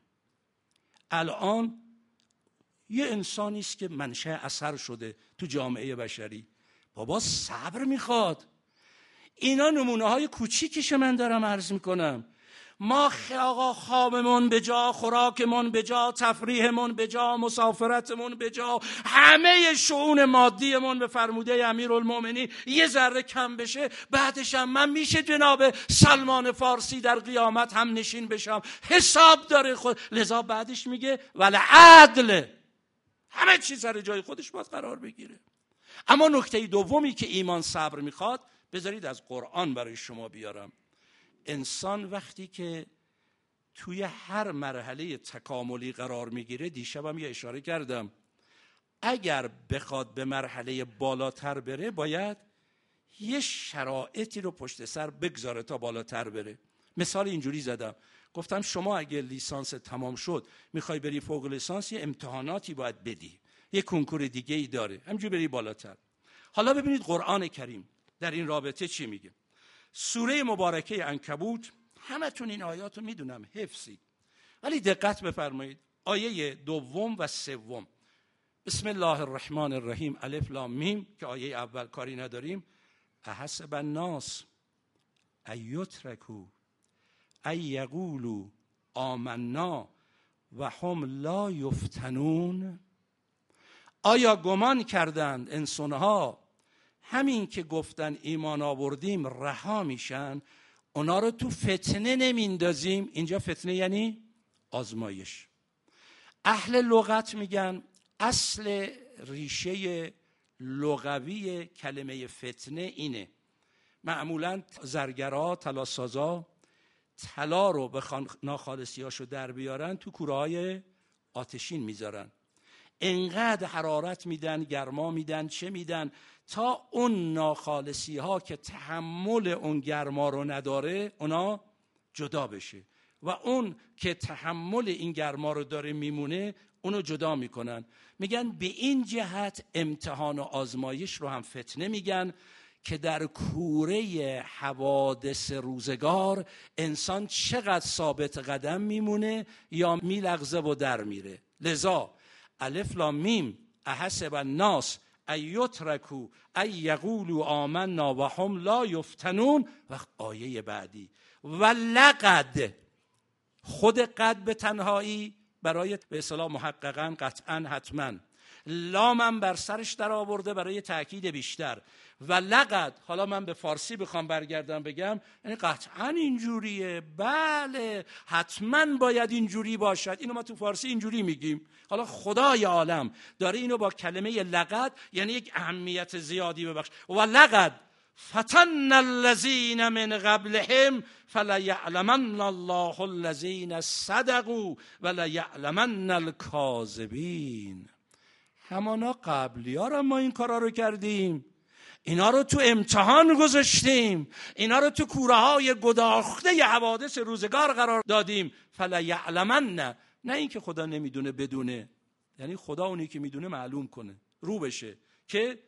الان یه انسانی است که منشأ اثر شده تو جامعه بشری. بابا صبر میخواد. اینا نمونه های کوچیکیشه من دارم عرض میکنم. ما آقا خوابمون به جا، خوراکمون به جا، تفریحمون به جا، مسافرتمون به جا، همه شؤون مادیمون به فرموده امیرالمؤمنین یه ذره کم بشه، بعدش هم من میشه جناب سلمان فارسی در قیامت هم نشین بشم، حساب داره خود. لذا بعدش میگه ولی عدل، همه چیز سر جای خودش باید قرار بگیره. اما نکته دومی که ایمان صبر میخواد، بذارید از قرآن برای شما بیارم. انسان وقتی که توی هر مرحله تکاملی قرار میگیره، دیشبم یه اشاره کردم، اگر بخواد به مرحله بالاتر بره باید یه شرایطی رو پشت سر بگذاره تا بالاتر بره. مثال اینجوری زدم، گفتم شما اگه لیسانس تمام شد میخوای بری فوق لیسانس، یه امتحاناتی باید بدی، یه کنکور دیگه ای داره، همینجوری بری بالاتر. حالا ببینید قرآن کریم در این رابطه چی میگه. سوره مبارکه عنکبوت، همتون این آیات رو میدونم حفظید، ولی دقت بفرمایید. آیه دوم و سوم، بسم الله الرحمن الرحیم، الف لام میم، که آیه اول کاری نداریم. احسب الناس ان یترکوا ان یقولوا آمنا و هم لا یفتنون. آیا گمان کردند انسانها همین که گفتن ایمان آوردیم رها میشن، اونا رو تو فتنه نمیندازیم. اینجا فتنه یعنی آزمایش. اهل لغت میگن اصل ریشه لغوی کلمه فتنه اینه. معمولا زرگرها، طلاسازا طلا رو بخوان ناخالصیاشو در بیارن تو کوره‌های آتشین میذارن، انقدر حرارت میدن، گرما میدن، چه میدن تا اون ناخالصی ها که تحمل اون گرما رو نداره اونا جدا بشه و اون که تحمل این گرما رو داره میمونه اونو جدا میکنن. میگن به این جهت امتحان و آزمایش رو هم فتنه میگن که در کوره حوادث روزگار انسان چقدر ثابت قدم میمونه یا میلغزه و در میره. لذا الف لام میم احسب الناس ان یترکوا ان یقولوا آمنا و هم لا یفتنون. و آیه بعدی ولقد، خود قد به تنهایی برای به اصطلاح محققاً قطعاً حتماً، لامم بر سرش در آورده برای تأکید بیشتر. و لقد، حالا من به فارسی بخوام برگردم بگم یعنی قطعاً اینجوریه، بله حتماً باید اینجوری باشد. اینو ما تو فارسی اینجوری میگیم. حالا خدای عالم داره اینو با کلمه لقد یعنی یک اهمیت زیادی ببخش. و لقد فتن الذین من قبلهم فلیعلمن الله الذین صدقوا ولیعلمن الکاذبین. همانا قبلی ها رو ما این کارا رو کردیم، اینا رو تو امتحان گذاشتیم، اینا رو تو کوره های گداخته حوادث روزگار قرار دادیم. فلیعلمن، نه نه این که خدا نمیدونه بدونه، یعنی خدا اونی که میدونه معلوم کنه رو بشه که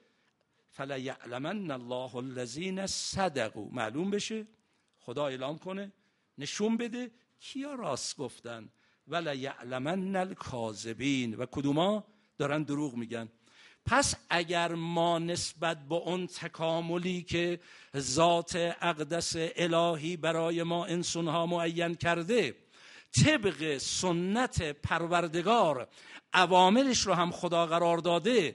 فلیعلمن الله الذین صدقوا، معلوم بشه، خدا اعلام کنه، نشون بده کیا راست گفتن. ولیعلمن الکاذبین، و کدوما دارن دروغ میگن. پس اگر ما نسبت به اون تکاملی که ذات اقدس الهی برای ما انسانها معین کرده طبق سنت پروردگار عواملش رو هم خدا قرار داده،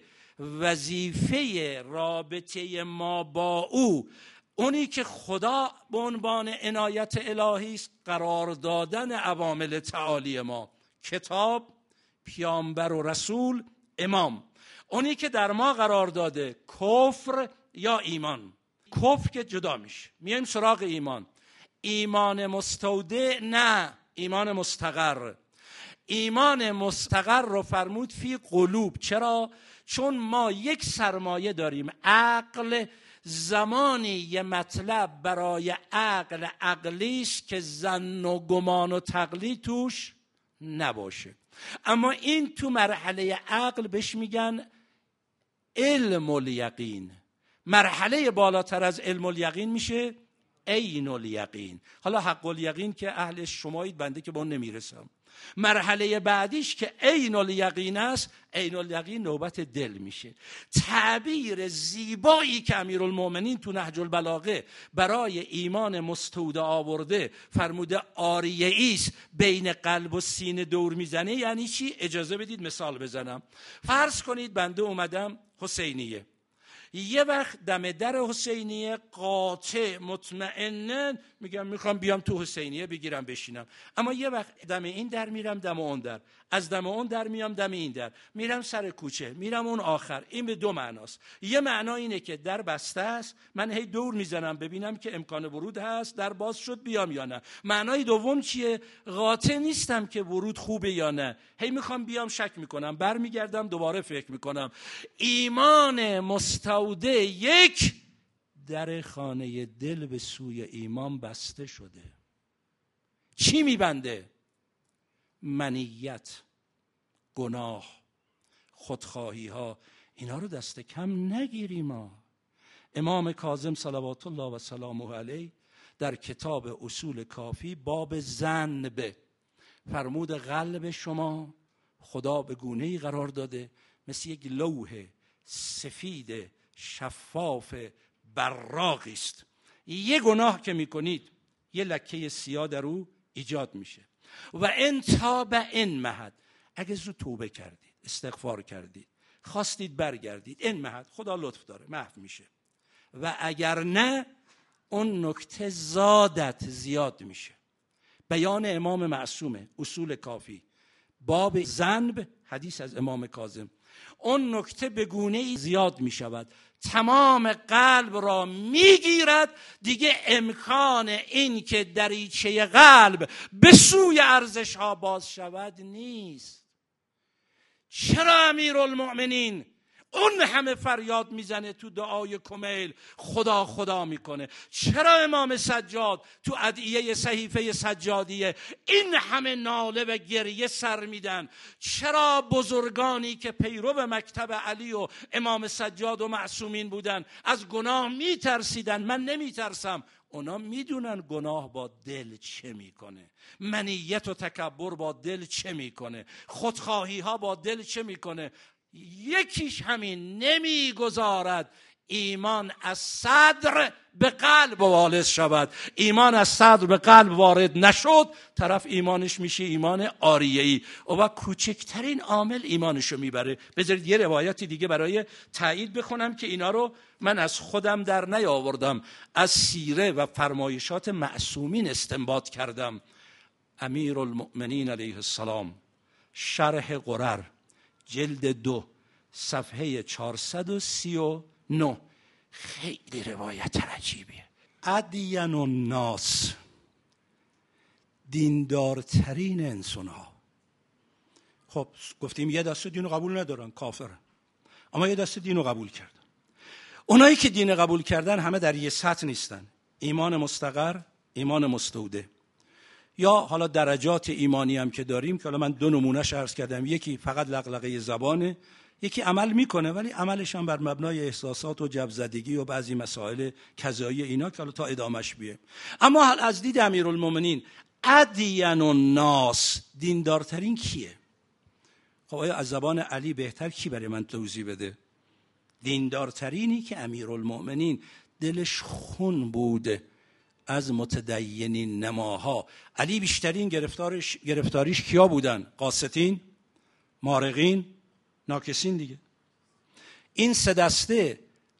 وظیفه رابطه ما با او، اونی که خدا به عنوان عنایت الهی است، قرار دادن عوامل تعالی ما، کتاب، پیامبر و رسول، امام، اونی که در ما قرار داده کفر یا ایمان. کفر که جدا میشه، میایم سراغ ایمان. ایمان مستودع نه، ایمان مستقر. ایمان مستقر رو فرمود فی قلوب. چرا؟ چون ما یک سرمایه داریم، عقل. زمانی یه مطلب برای عقل عقلیست که ظن و گمان و تقلید توش نباشه. اما این تو مرحله عقل بهش میگن علم الیقین. مرحله بالاتر از علم الیقین میشه عین الیقین. حالا حق الیقین که اهل شمایید، بنده که با اون نمیرسم. مرحله بعدیش که عین الیقین است، عین الیقین نوبت دل میشه. تعبیر زیبایی که امیرالمومنین تو نهج البلاغه برای ایمان مستودع آورده، فرموده آریه ایست بین قلب و سینه دور میزنه. یعنی چی؟ اجازه بدید مثال بزنم. فرض کنید بنده اومدم حسینیه، یه وقت دم در حسینیه قاطع مطمئنن میگم میخوام بیام تو حسینیه بگیرم بشینم، اما یه وقت دم این در میرم دم اون در، از دم اون در میام دم این در، میرم سر کوچه، میرم اون آخر. این به دو معناست. یه معنا اینه که در بسته است، من هی دور میزنم ببینم که امکان ورود هست، در باز شد بیام یا نه. معنای دوم چیه؟ قاطع نیستم که ورود خوبه یا نه، هی میخوام بیام شک میکنم، برمیگردم دوباره فکر میکنم. ایمان مستودع یک، در خانه دل به سوی ایمان بسته شده. چی میبنده؟ منیت، گناه، خودخواهی ها. اینا رو دست کم نگیریم. ما امام کاظم صلوات الله و سلامه علیه در کتاب اصول کافی باب ذنب فرمود قلب شما خدا به گونه‌ای قرار داده مثل یک لوح سفید شفاف براقی است. یه گناه که میکنید یه لکه سیاه در او ایجاد میشه. و ان تاب ان مهد، اگه زود توبه کردید، استغفار کردید، خواستید برگردید، ان مهد، خدا لطف داره، محو میشه. و اگر نه اون نکته زادت زیاد میشه. بیان امام معصومه، اصول کافی، باب ذنب، حدیث از امام کاظم. اون نکته به گونه‌ای زیاد می شود، تمام قلب را می گیرد، دیگه امکان این که دریچه قلب به سوی ارزش ها باز شود نیست. چرا امیرالمؤمنین اون همه فریاد میزنه تو دعای کمیل، خدا خدا میکنه؟ چرا امام سجاد تو ادعیه صحیفه سجادیه این همه ناله و گریه سر میدن؟ چرا بزرگانی که پیرو مکتب علی و امام سجاد و معصومین بودن از گناه میترسیدن؟ من نمیترسم. اونا میدونن گناه با دل چه میکنه، منیت و تکبر با دل چه میکنه، خودخواهی ها با دل چه میکنه. یکیش همین، نمیگذارد ایمان از صدر به قلب وارد شود. ایمان از صدر به قلب وارد نشد، طرف ایمانش میشه ایمان عاریه‌ای و کوچکترین عامل ایمانشو میبره. بذارید یه روایتی دیگه برای تایید بخونم که اینا رو من از خودم در نیاوردم، از سیره و فرمایشات معصومین استنباط کردم. امیرالمؤمنین علیه السلام، شرح قرر، جلد دو، صفحه چهارصد و سی و نه. خیلی روایت عجیبیه. ادین الناس، دیندارترین انسان ها. خب گفتیم یه دسته دینو قبول ندارن، کافرن، اما یه دسته دینو قبول کردن. اونایی که دین قبول کردن همه در یه سطح نیستن، ایمان مستقر، ایمان مستوده، یا حالا درجات ایمانی هم که داریم که حالا من دو نمونهش عرض کردم. یکی فقط لغلقه زبانه، یکی عمل میکنه ولی عملش هم بر مبنای احساسات و جبزدگی و بعضی مسائل کذایی اینا که حالا تا ادامش بیه. اما از دید امیرالمومنین ادین الناس، دیندارترین کیه؟ خب آیا از زبان علی بهتر کی برای من توضیح بده؟ دیندارترینی که امیرالمومنین دلش خون بوده از متدینین نماها. علی بیشترین گرفتارش گرفتاریش کیا بودن؟ قاسطین، مارقین، ناکسین دیگه. این سه دسته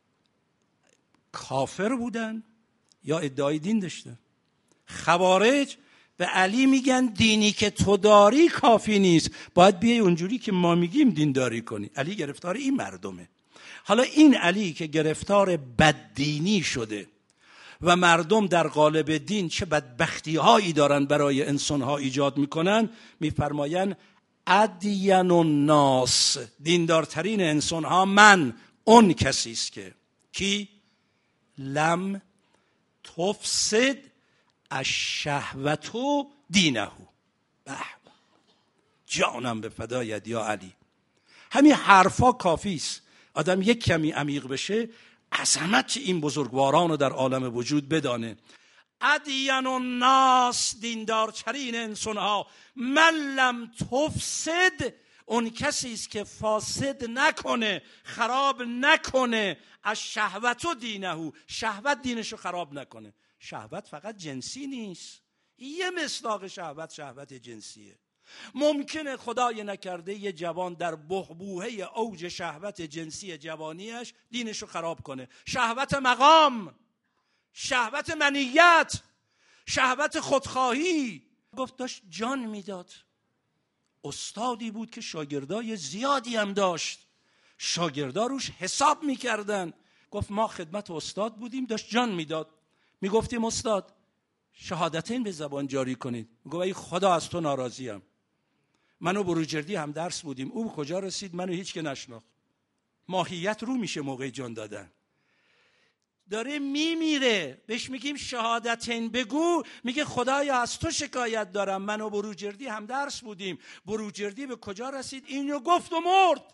کافر بودن یا ادعای دین داشتن. خوارج به علی میگن دینی که تو داری کافی نیست، باید بیای اونجوری که ما میگیم دینداری کنی. علی گرفتار این مردمه. حالا این علی که گرفتار بددینی شده و مردم در قالب دین چه بدبختی هایی دارن برای انسان ها ایجاد میکنن، میفرماین ادین الناس، دیندارترین انسان ها من اون کسی است که کی لم تفسد الشهوة دینه. به جانم به فدایت یا علی. همین حرفا کافی است آدم یک کمی عمیق بشه، عظمت این بزرگواران رو در عالم وجود بدانه. ادین الناس، دیندارترین انسان ها، من لم تفسد، اون کسی است که فاسد نکنه، خراب نکنه، از شهوت و دینه، شهوت دینشو خراب نکنه. شهوت فقط جنسی نیست، یه مصداق شهوت شهوت جنسیه. ممکنه خدای نکرده یه جوان در بحبوحه اوج شهوت جنسی جوانیش دینشو خراب کنه. شهوت مقام، شهوت منیت، شهوت خودخواهی. گفت داشت جان میداد. استادی بود که شاگردای زیادی هم داشت، شاگردا روش حساب میکردن. گفت ما خدمت استاد بودیم، داشت جان میداد. میگفتیم استاد شهادتین به زبان جاری کنید. میگفت ای خدا از تو ناراضیم. من و بروجردی هم درس بودیم، او کجا رسید منو هیچ که نشناخت. ماهیت رو میشه موقع جان دادن. داره میمیره، بهش میگیم شهادتین بگو، میگه خدایا از تو شکایت دارم، من و بروجردی هم درس بودیم. بروجردی به کجا رسید؟ اینو گفت و مرد.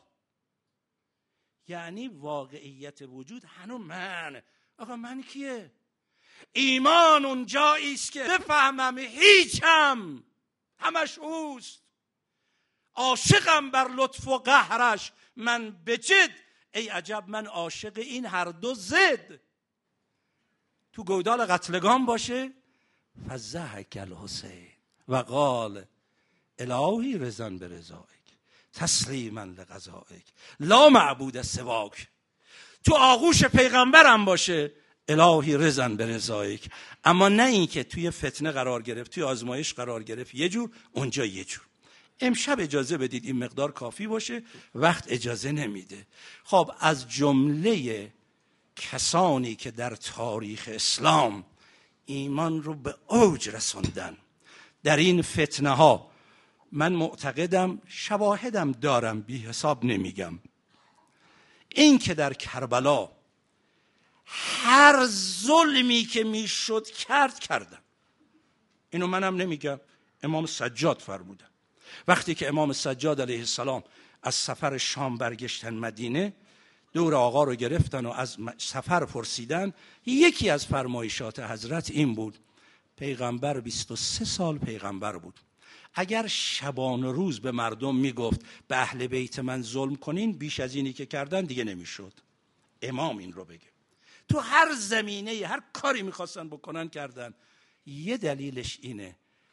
یعنی واقعیت وجود هنو من. آقا من کیه؟ ایمان اون جایی است که بفهمم هیچم، همش اوست. عاشقم بر لطف و قهرش، من بجد ای عجب من عاشق این هر دو زد. تو گودال قتلگان باشه، فضحک الحسین و قال الهی رضا برضایک تسلیما لقضایک لا معبود سواک. تو آغوش پیغمبرم باشه، الهی رضن به رضایک. اما نه این که توی فتنه قرار گرفت، توی آزمایش قرار گرفت یه جور، اونجا یه جور. امشب اجازه بدید این مقدار کافی باشه، وقت اجازه نمیده. خب از جمله کسانی که در تاریخ اسلام ایمان رو به اوج رسوندن در این فتنه ها، من معتقدم، شواهدم دارم، بی حساب نمیگم، این که در کربلا هر ظلمی که میشد کرد کردن. اینو منم نمیگم، امام سجاد فرمودن. وقتی که امام سجاد علیه السلام از سفر شام برگشتن مدینه، دور آقا رو گرفتن و از سفر پرسیدن. یکی از فرمایشات حضرت این بود، پیغمبر بیست و سه سال پیغمبر بود، اگر شبان روز به مردم میگفت به اهل بیت من ظلم کنین، بیش از اینی که کردن دیگه نمیشد. امام این رو بگه. تو هر زمینه، هر کاری میخواستن بکنن کردن. یه دلیلش اینه،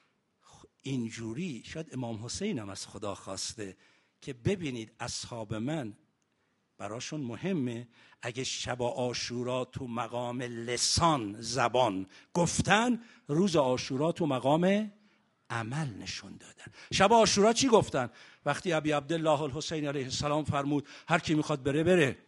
اینجوری شاید امام حسین هم از خدا خواسته که ببینید اصحاب من براشون مهمه، اگه شب عاشورا تو مقام لسان، زبان گفتن، روز عاشورا تو مقام عمل نشون دادن. شب عاشورا چی گفتن؟ وقتی ابی عبدالله الحسین علیه السلام فرمود هر کی میخواد بره بره،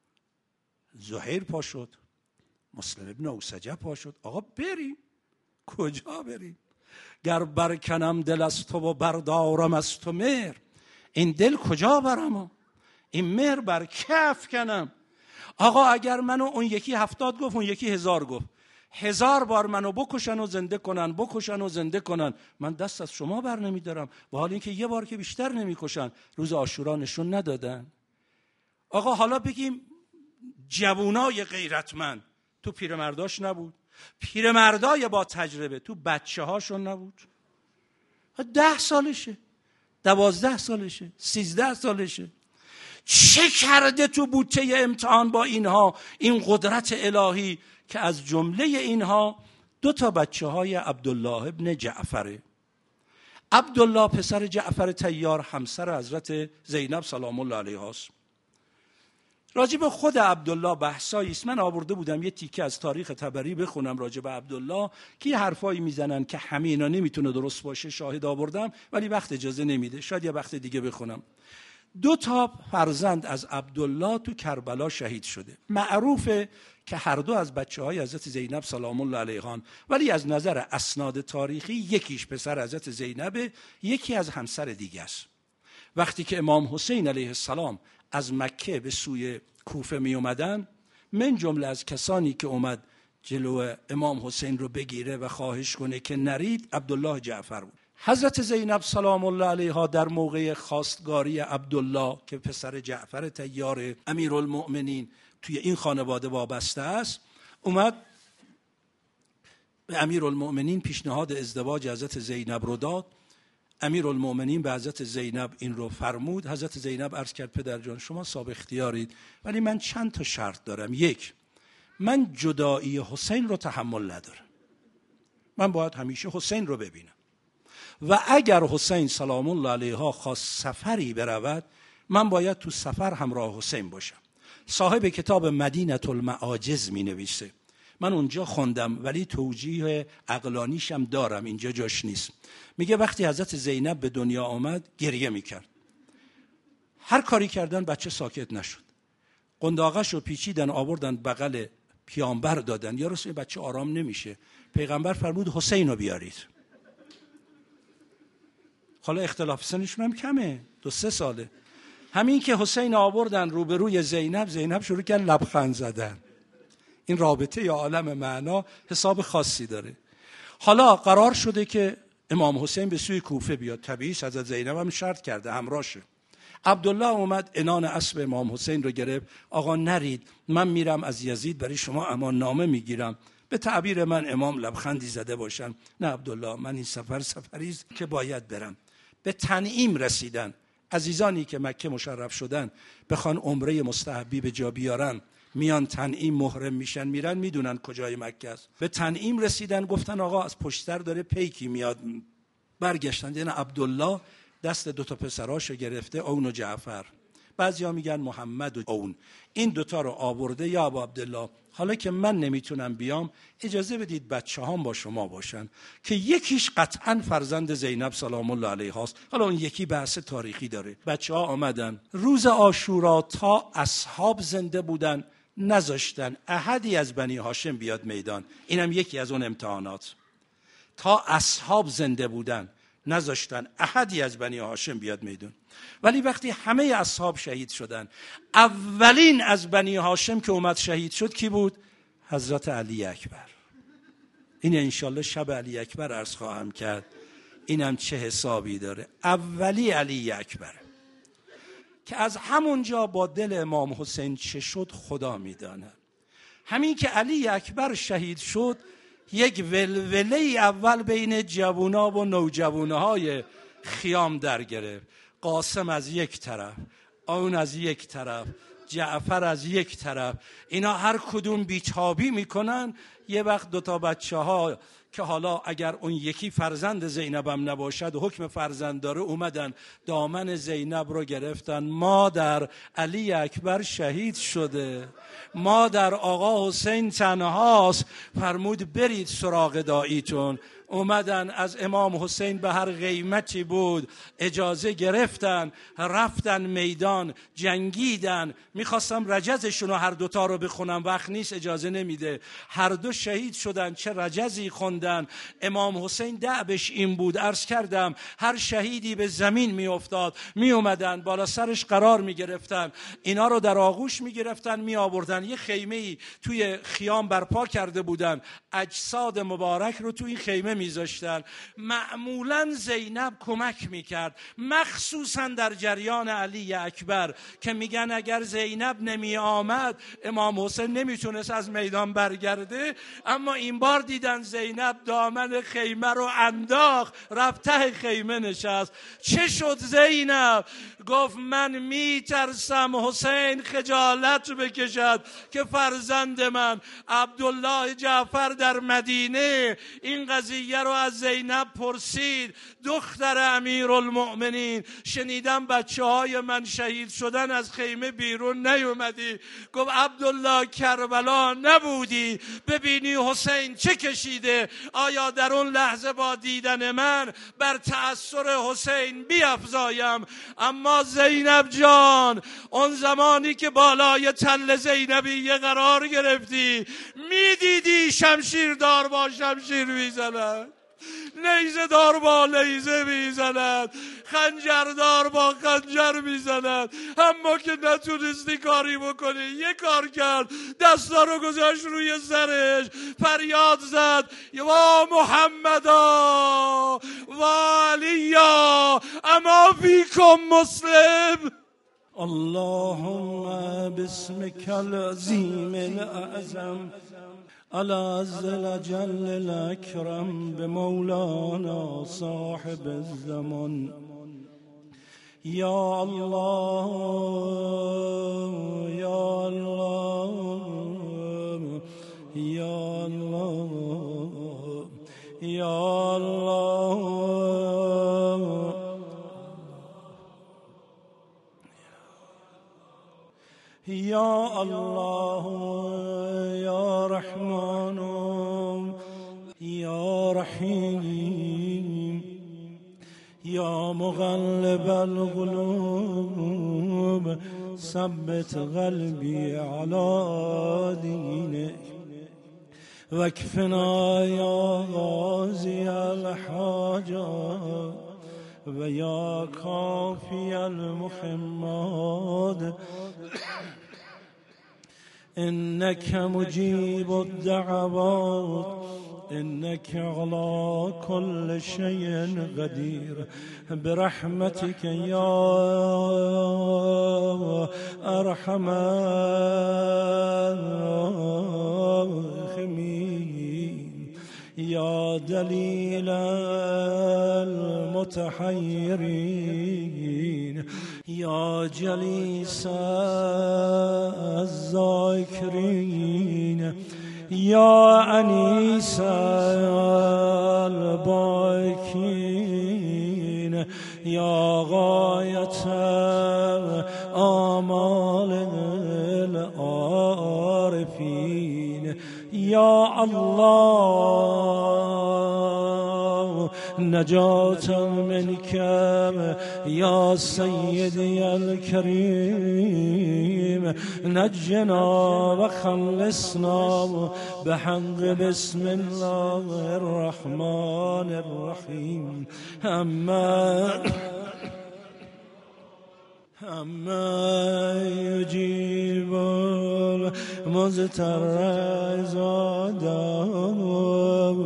زهیر پا شد، مسلم ابن اوسجه پا شد، آقا بریم. کجا بریم؟ گر برکنم دل از تو و بردارم از تو مهر، این دل کجا برم؟ این مهر بر کف کنم. آقا اگر منو اون یکی هفتاد گفت، اون یکی هزار گفت، هزار بار منو بکشن و زنده کنن، بکشن و زنده کنن، من دست از شما بر نمیدارم، با حال اینکه یه بار که بیشتر نمیکشن. روز عاشورا نشون ندادن. آقا حالا بگیم جوونای غیرتمند تو پیرمرداش نبود، پیرمردای با تجربه تو بچه هاشون نبود. ده سالشه، دوازده سالشه، سیزده سالشه. چه کرده تو بوته امتحان با اینها؟ این قدرت الهی که از جمله اینها دو تا بچه های عبدالله ابن جعفره. عبدالله پسر جعفر طیار، همسر حضرت زینب سلام الله علیها است. راجب خود عبدالله بحثایی است. من آورده بودم یه تیکه از تاریخ طبری بخونم راجب عبدالله که یه حرفایی میزنن که همه اینا نمیتونه درست باشه، شاهد آوردم ولی وقت اجازه نمیده، شاید یه وقت دیگه بخونم. دو تا فرزند از عبدالله تو کربلا شهید شده. معروفه که هر دو از بچه های حضرت زینب سلام الله علیها، ولی از نظر اسناد تاریخی یکیش پسر حضرت زینبه، یکی از همسر دیگه است. وقتی که امام حسین علیه السلام از مکه به سوی کوفه می اومدن، من جمله از کسانی که اومد جلو امام حسین رو بگیره و خواهش کنه که نرید، عبدالله جعفر بود. حضرت زینب سلام الله علیها در موقع خواستگاری عبدالله که پسر جعفر طیار امیرالمؤمنین توی این خانواده وابسته است، اومد به امیرالمؤمنین پیشنهاد ازدواج حضرت زینب رو داد. امیرالمؤمنین به حضرت زینب این رو فرمود. حضرت زینب عرض کرد پدر جان شما صاحب اختیارید، ولی من چند تا شرط دارم. یک، من جدایی حسین رو تحمل ندارم، من باید همیشه حسین رو ببینم و اگر حسین سلام الله علیها خواست سفری برود، من باید تو سفر همراه حسین باشم. صاحب کتاب مدینه المعاجز می نویسه، من اونجا خوندم ولی توجیه عقلانیشم دارم، اینجا جاش نیست. میگه وقتی حضرت زینب به دنیا آمد گریه میکرد، هر کاری کردن بچه ساکت نشد، قنداقش رو پیچیدن آوردن بغل پیامبر دادن، یا رسول بچه آرام نمیشه. پیغمبر فرمود حسین رو بیارید. حالا اختلاف سنشون هم کمه، دو سه ساله. همین که حسین آوردن روبروی زینب، زینب شروع کرد لبخند زدن. این رابطه یا عالم معنا حساب خاصی داره. حالا قرار شده که امام حسین به سوی کوفه بیاد، طبیعی حضرت زینب هم شرط کرده همراهشه. عبدالله اومد عنان اسب امام حسین رو گرفت، آقا نرید، من میرم از یزید برای شما امان نامه میگیرم. به تعبیر من امام لبخندی زده باشن، نه عبدالله، من این سفر سفری است که باید برم. به تنعیم رسیدن. عزیزانی که مکه مشرف شدن بخوان عمره مستحبی به جا بیارن، میان تنعیم محرم میشن، میرن میدونن کجای مکه است. به تنعیم رسیدن، گفتن آقا از پشتر داره پیکی میاد. برگشتن دیدن عبدالله دست دو تا پسراشو گرفته، اون و جعفر بعضیا میگن محمد و اون. این دوتا رو آورده. یا ابا عبدالله حالا که من نمیتونم بیام، اجازه بدید بچه هم با شما باشن که یکیش قطعا فرزند زینب سلام الله علیها است. حالا اون یکی بحث تاریخی داره. بچه ها آمدن روز عاشورا، تا اصحاب زنده بودن نذاشتن احدی از بنی هاشم بیاد میدان. اینم یکی از اون امتحانات. تا اصحاب زنده بودن نذاشتن احدی از بنی هاشم بیاد میدان. ولی وقتی همه اصحاب شهید شدن، اولین از بنی هاشم که اومد شهید شد کی بود؟ حضرت علی اکبر. این انشالله شب علی اکبر عرض خواهم کرد اینم چه حسابی داره. اولی علی اکبر که از همونجا با دل امام حسین چه شد خدا میداند. همین که علی اکبر شهید شد، یک ولوله اول بین جوونا و نوجوانهای خیام در گرفت. قاسم از یک طرف، اون از یک طرف، جعفر از یک طرف، اینا هر کدوم بیتابی میکنن. یه وقت دوتا بچه ها که حالا اگر اون یکی فرزند زینب هم نباشد حکم فرزند داره، اومدن دامن زینب رو گرفتن. مادر علی اکبر شهید شده، مادر آقا حسین تنهاست، فرمود برید سراغ داییتون. اومدن از امام حسین به هر قیمتی بود اجازه گرفتن، رفتن میدان، جنگیدن. میخواستم رجزشون رو هر دوتا رو بخونم، وقت نیست اجازه نمیده. هر دو شهید شدن. چه رجزی خوندن. امام حسین دعبش این بود، عرض کردم هر شهیدی به زمین میافتاد میومدن بالا سرش قرار میگرفتن، اینا رو در آغوش میگرفتن میآوردن. یه خیمه‌ای توی خیام برپا کرده بودن، اجساد مبارک رو توی خیمه میذاشتن. معمولا زینب کمک میکرد، مخصوصا در جریان علی اکبر که میگن اگر زینب نمی آمد امام حسین نمیتونست از میدان برگرده. اما این بار دیدن زینب دامن خیمه رو انداخت، رفت ته خیمه نشست. چه شد زینب؟ گفت من میترسم حسین خجالت بکشد که فرزند من عبدالله جعفر در مدینه این قضیه رو از زینب پرسید. دختر امیرالمؤمنین، شنیدم بچه های من شهید شدن، از خیمه بیرون نیومدی. گفت عبدالله کربلا نبودی ببینی حسین چه کشیده؟ آیا در اون لحظه با دیدن من بر تأثیر حسین بیفزایم؟ اما زینب جان، اون زمانی که بالای تل زینبیه قرار گرفتی میدیدی شمشیر دار با شمشیر میزند، نیزه دار با نیزه میزند، خنجر دار با خنجر میزند. اما که نتونستی کاری بکنی، یه کار کرد، دستا رو گذاشت روی سرش، فریاد زد یا محمدا و علیا اما فیکم مسلم. اللهم باسمك العظیم الاعظم العز الاجل الاکرم بمولانا صاحب الزمان. یا الله یا الله یا الله یا الله یا الله یا رحمان یا رحیم یا مقلب القلوب ثبت قلبی علی دینک واکفنا یا قاضی الحاجات و یا کافی المحمات انك مجيب الدعوات انك على كل شيء قدير برحمتك يا ارحم الراحمين يا دليل المتحيرين يا جليس الذاكرين يا أنيس الباكين يا غاية الله نجات منك يا سيدي الكريم نجنا وخلصنا بحق بسم الله الرحمن الرحيم أما أما يجيب المضطر إذا دعاه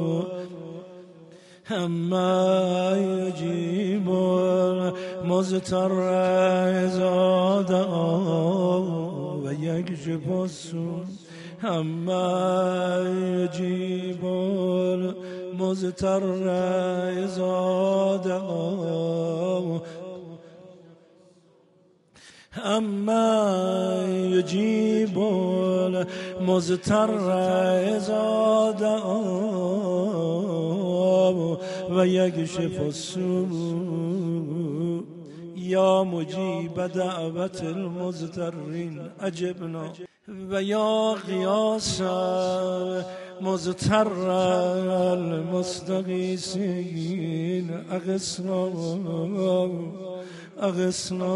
أما يجيب المضطر إذا دعاه ويكشف السوء أما يجيب المضطر إذا دعاه أما يجيب المضطر إذا دعاه ويكشف السوء يا مجيب دعوة المضطرين أجبنا ويا غياث مضطر المستغيثين أغثنا اغثنا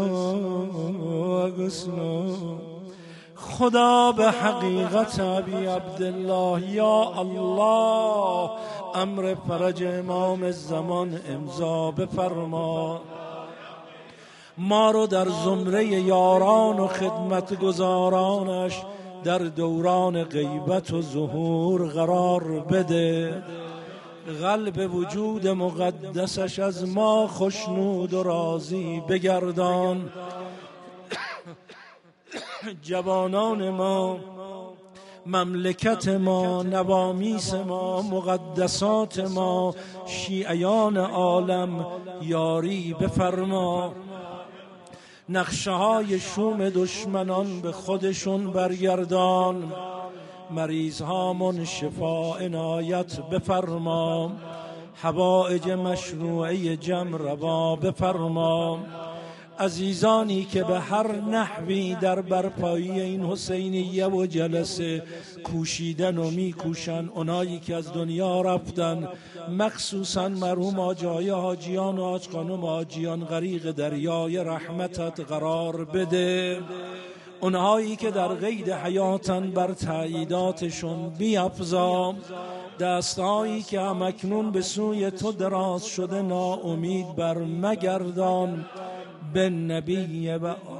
اغثنا خدا به حقیقت ابی عبدالله یا الله امر فرج امام زمان امضا بفرما ما رو در زمره یاران و خدمتگزارانش در دوران غیبت و ظهور قرار بده قلب وجود مقدسش از ما خوشنود و راضی بگردان جوانان ما مملکت ما نوامیس ما مقدسات ما شیعیان عالم یاری بفرما نقشه های شوم دشمنان به خودشون برگردان مریض هامون شفا عنایت بفرما حوائج مشروعه جمع روا بفرما عزیزانی که به هر نحوی در برپایی این حسینیه و جلسه کوشیدن و میکوشن اونایی که از دنیا رفتن مخصوصا مرحوم آجای حاجیان و آج خانم حاجیان غریق دریای رحمتت قرار بده اونهایی که در قید حیاتن بر تأییداتشون بیفزا دستهایی که همکنون به سوی تو دراز شده ناامید بر مگردان به نبی و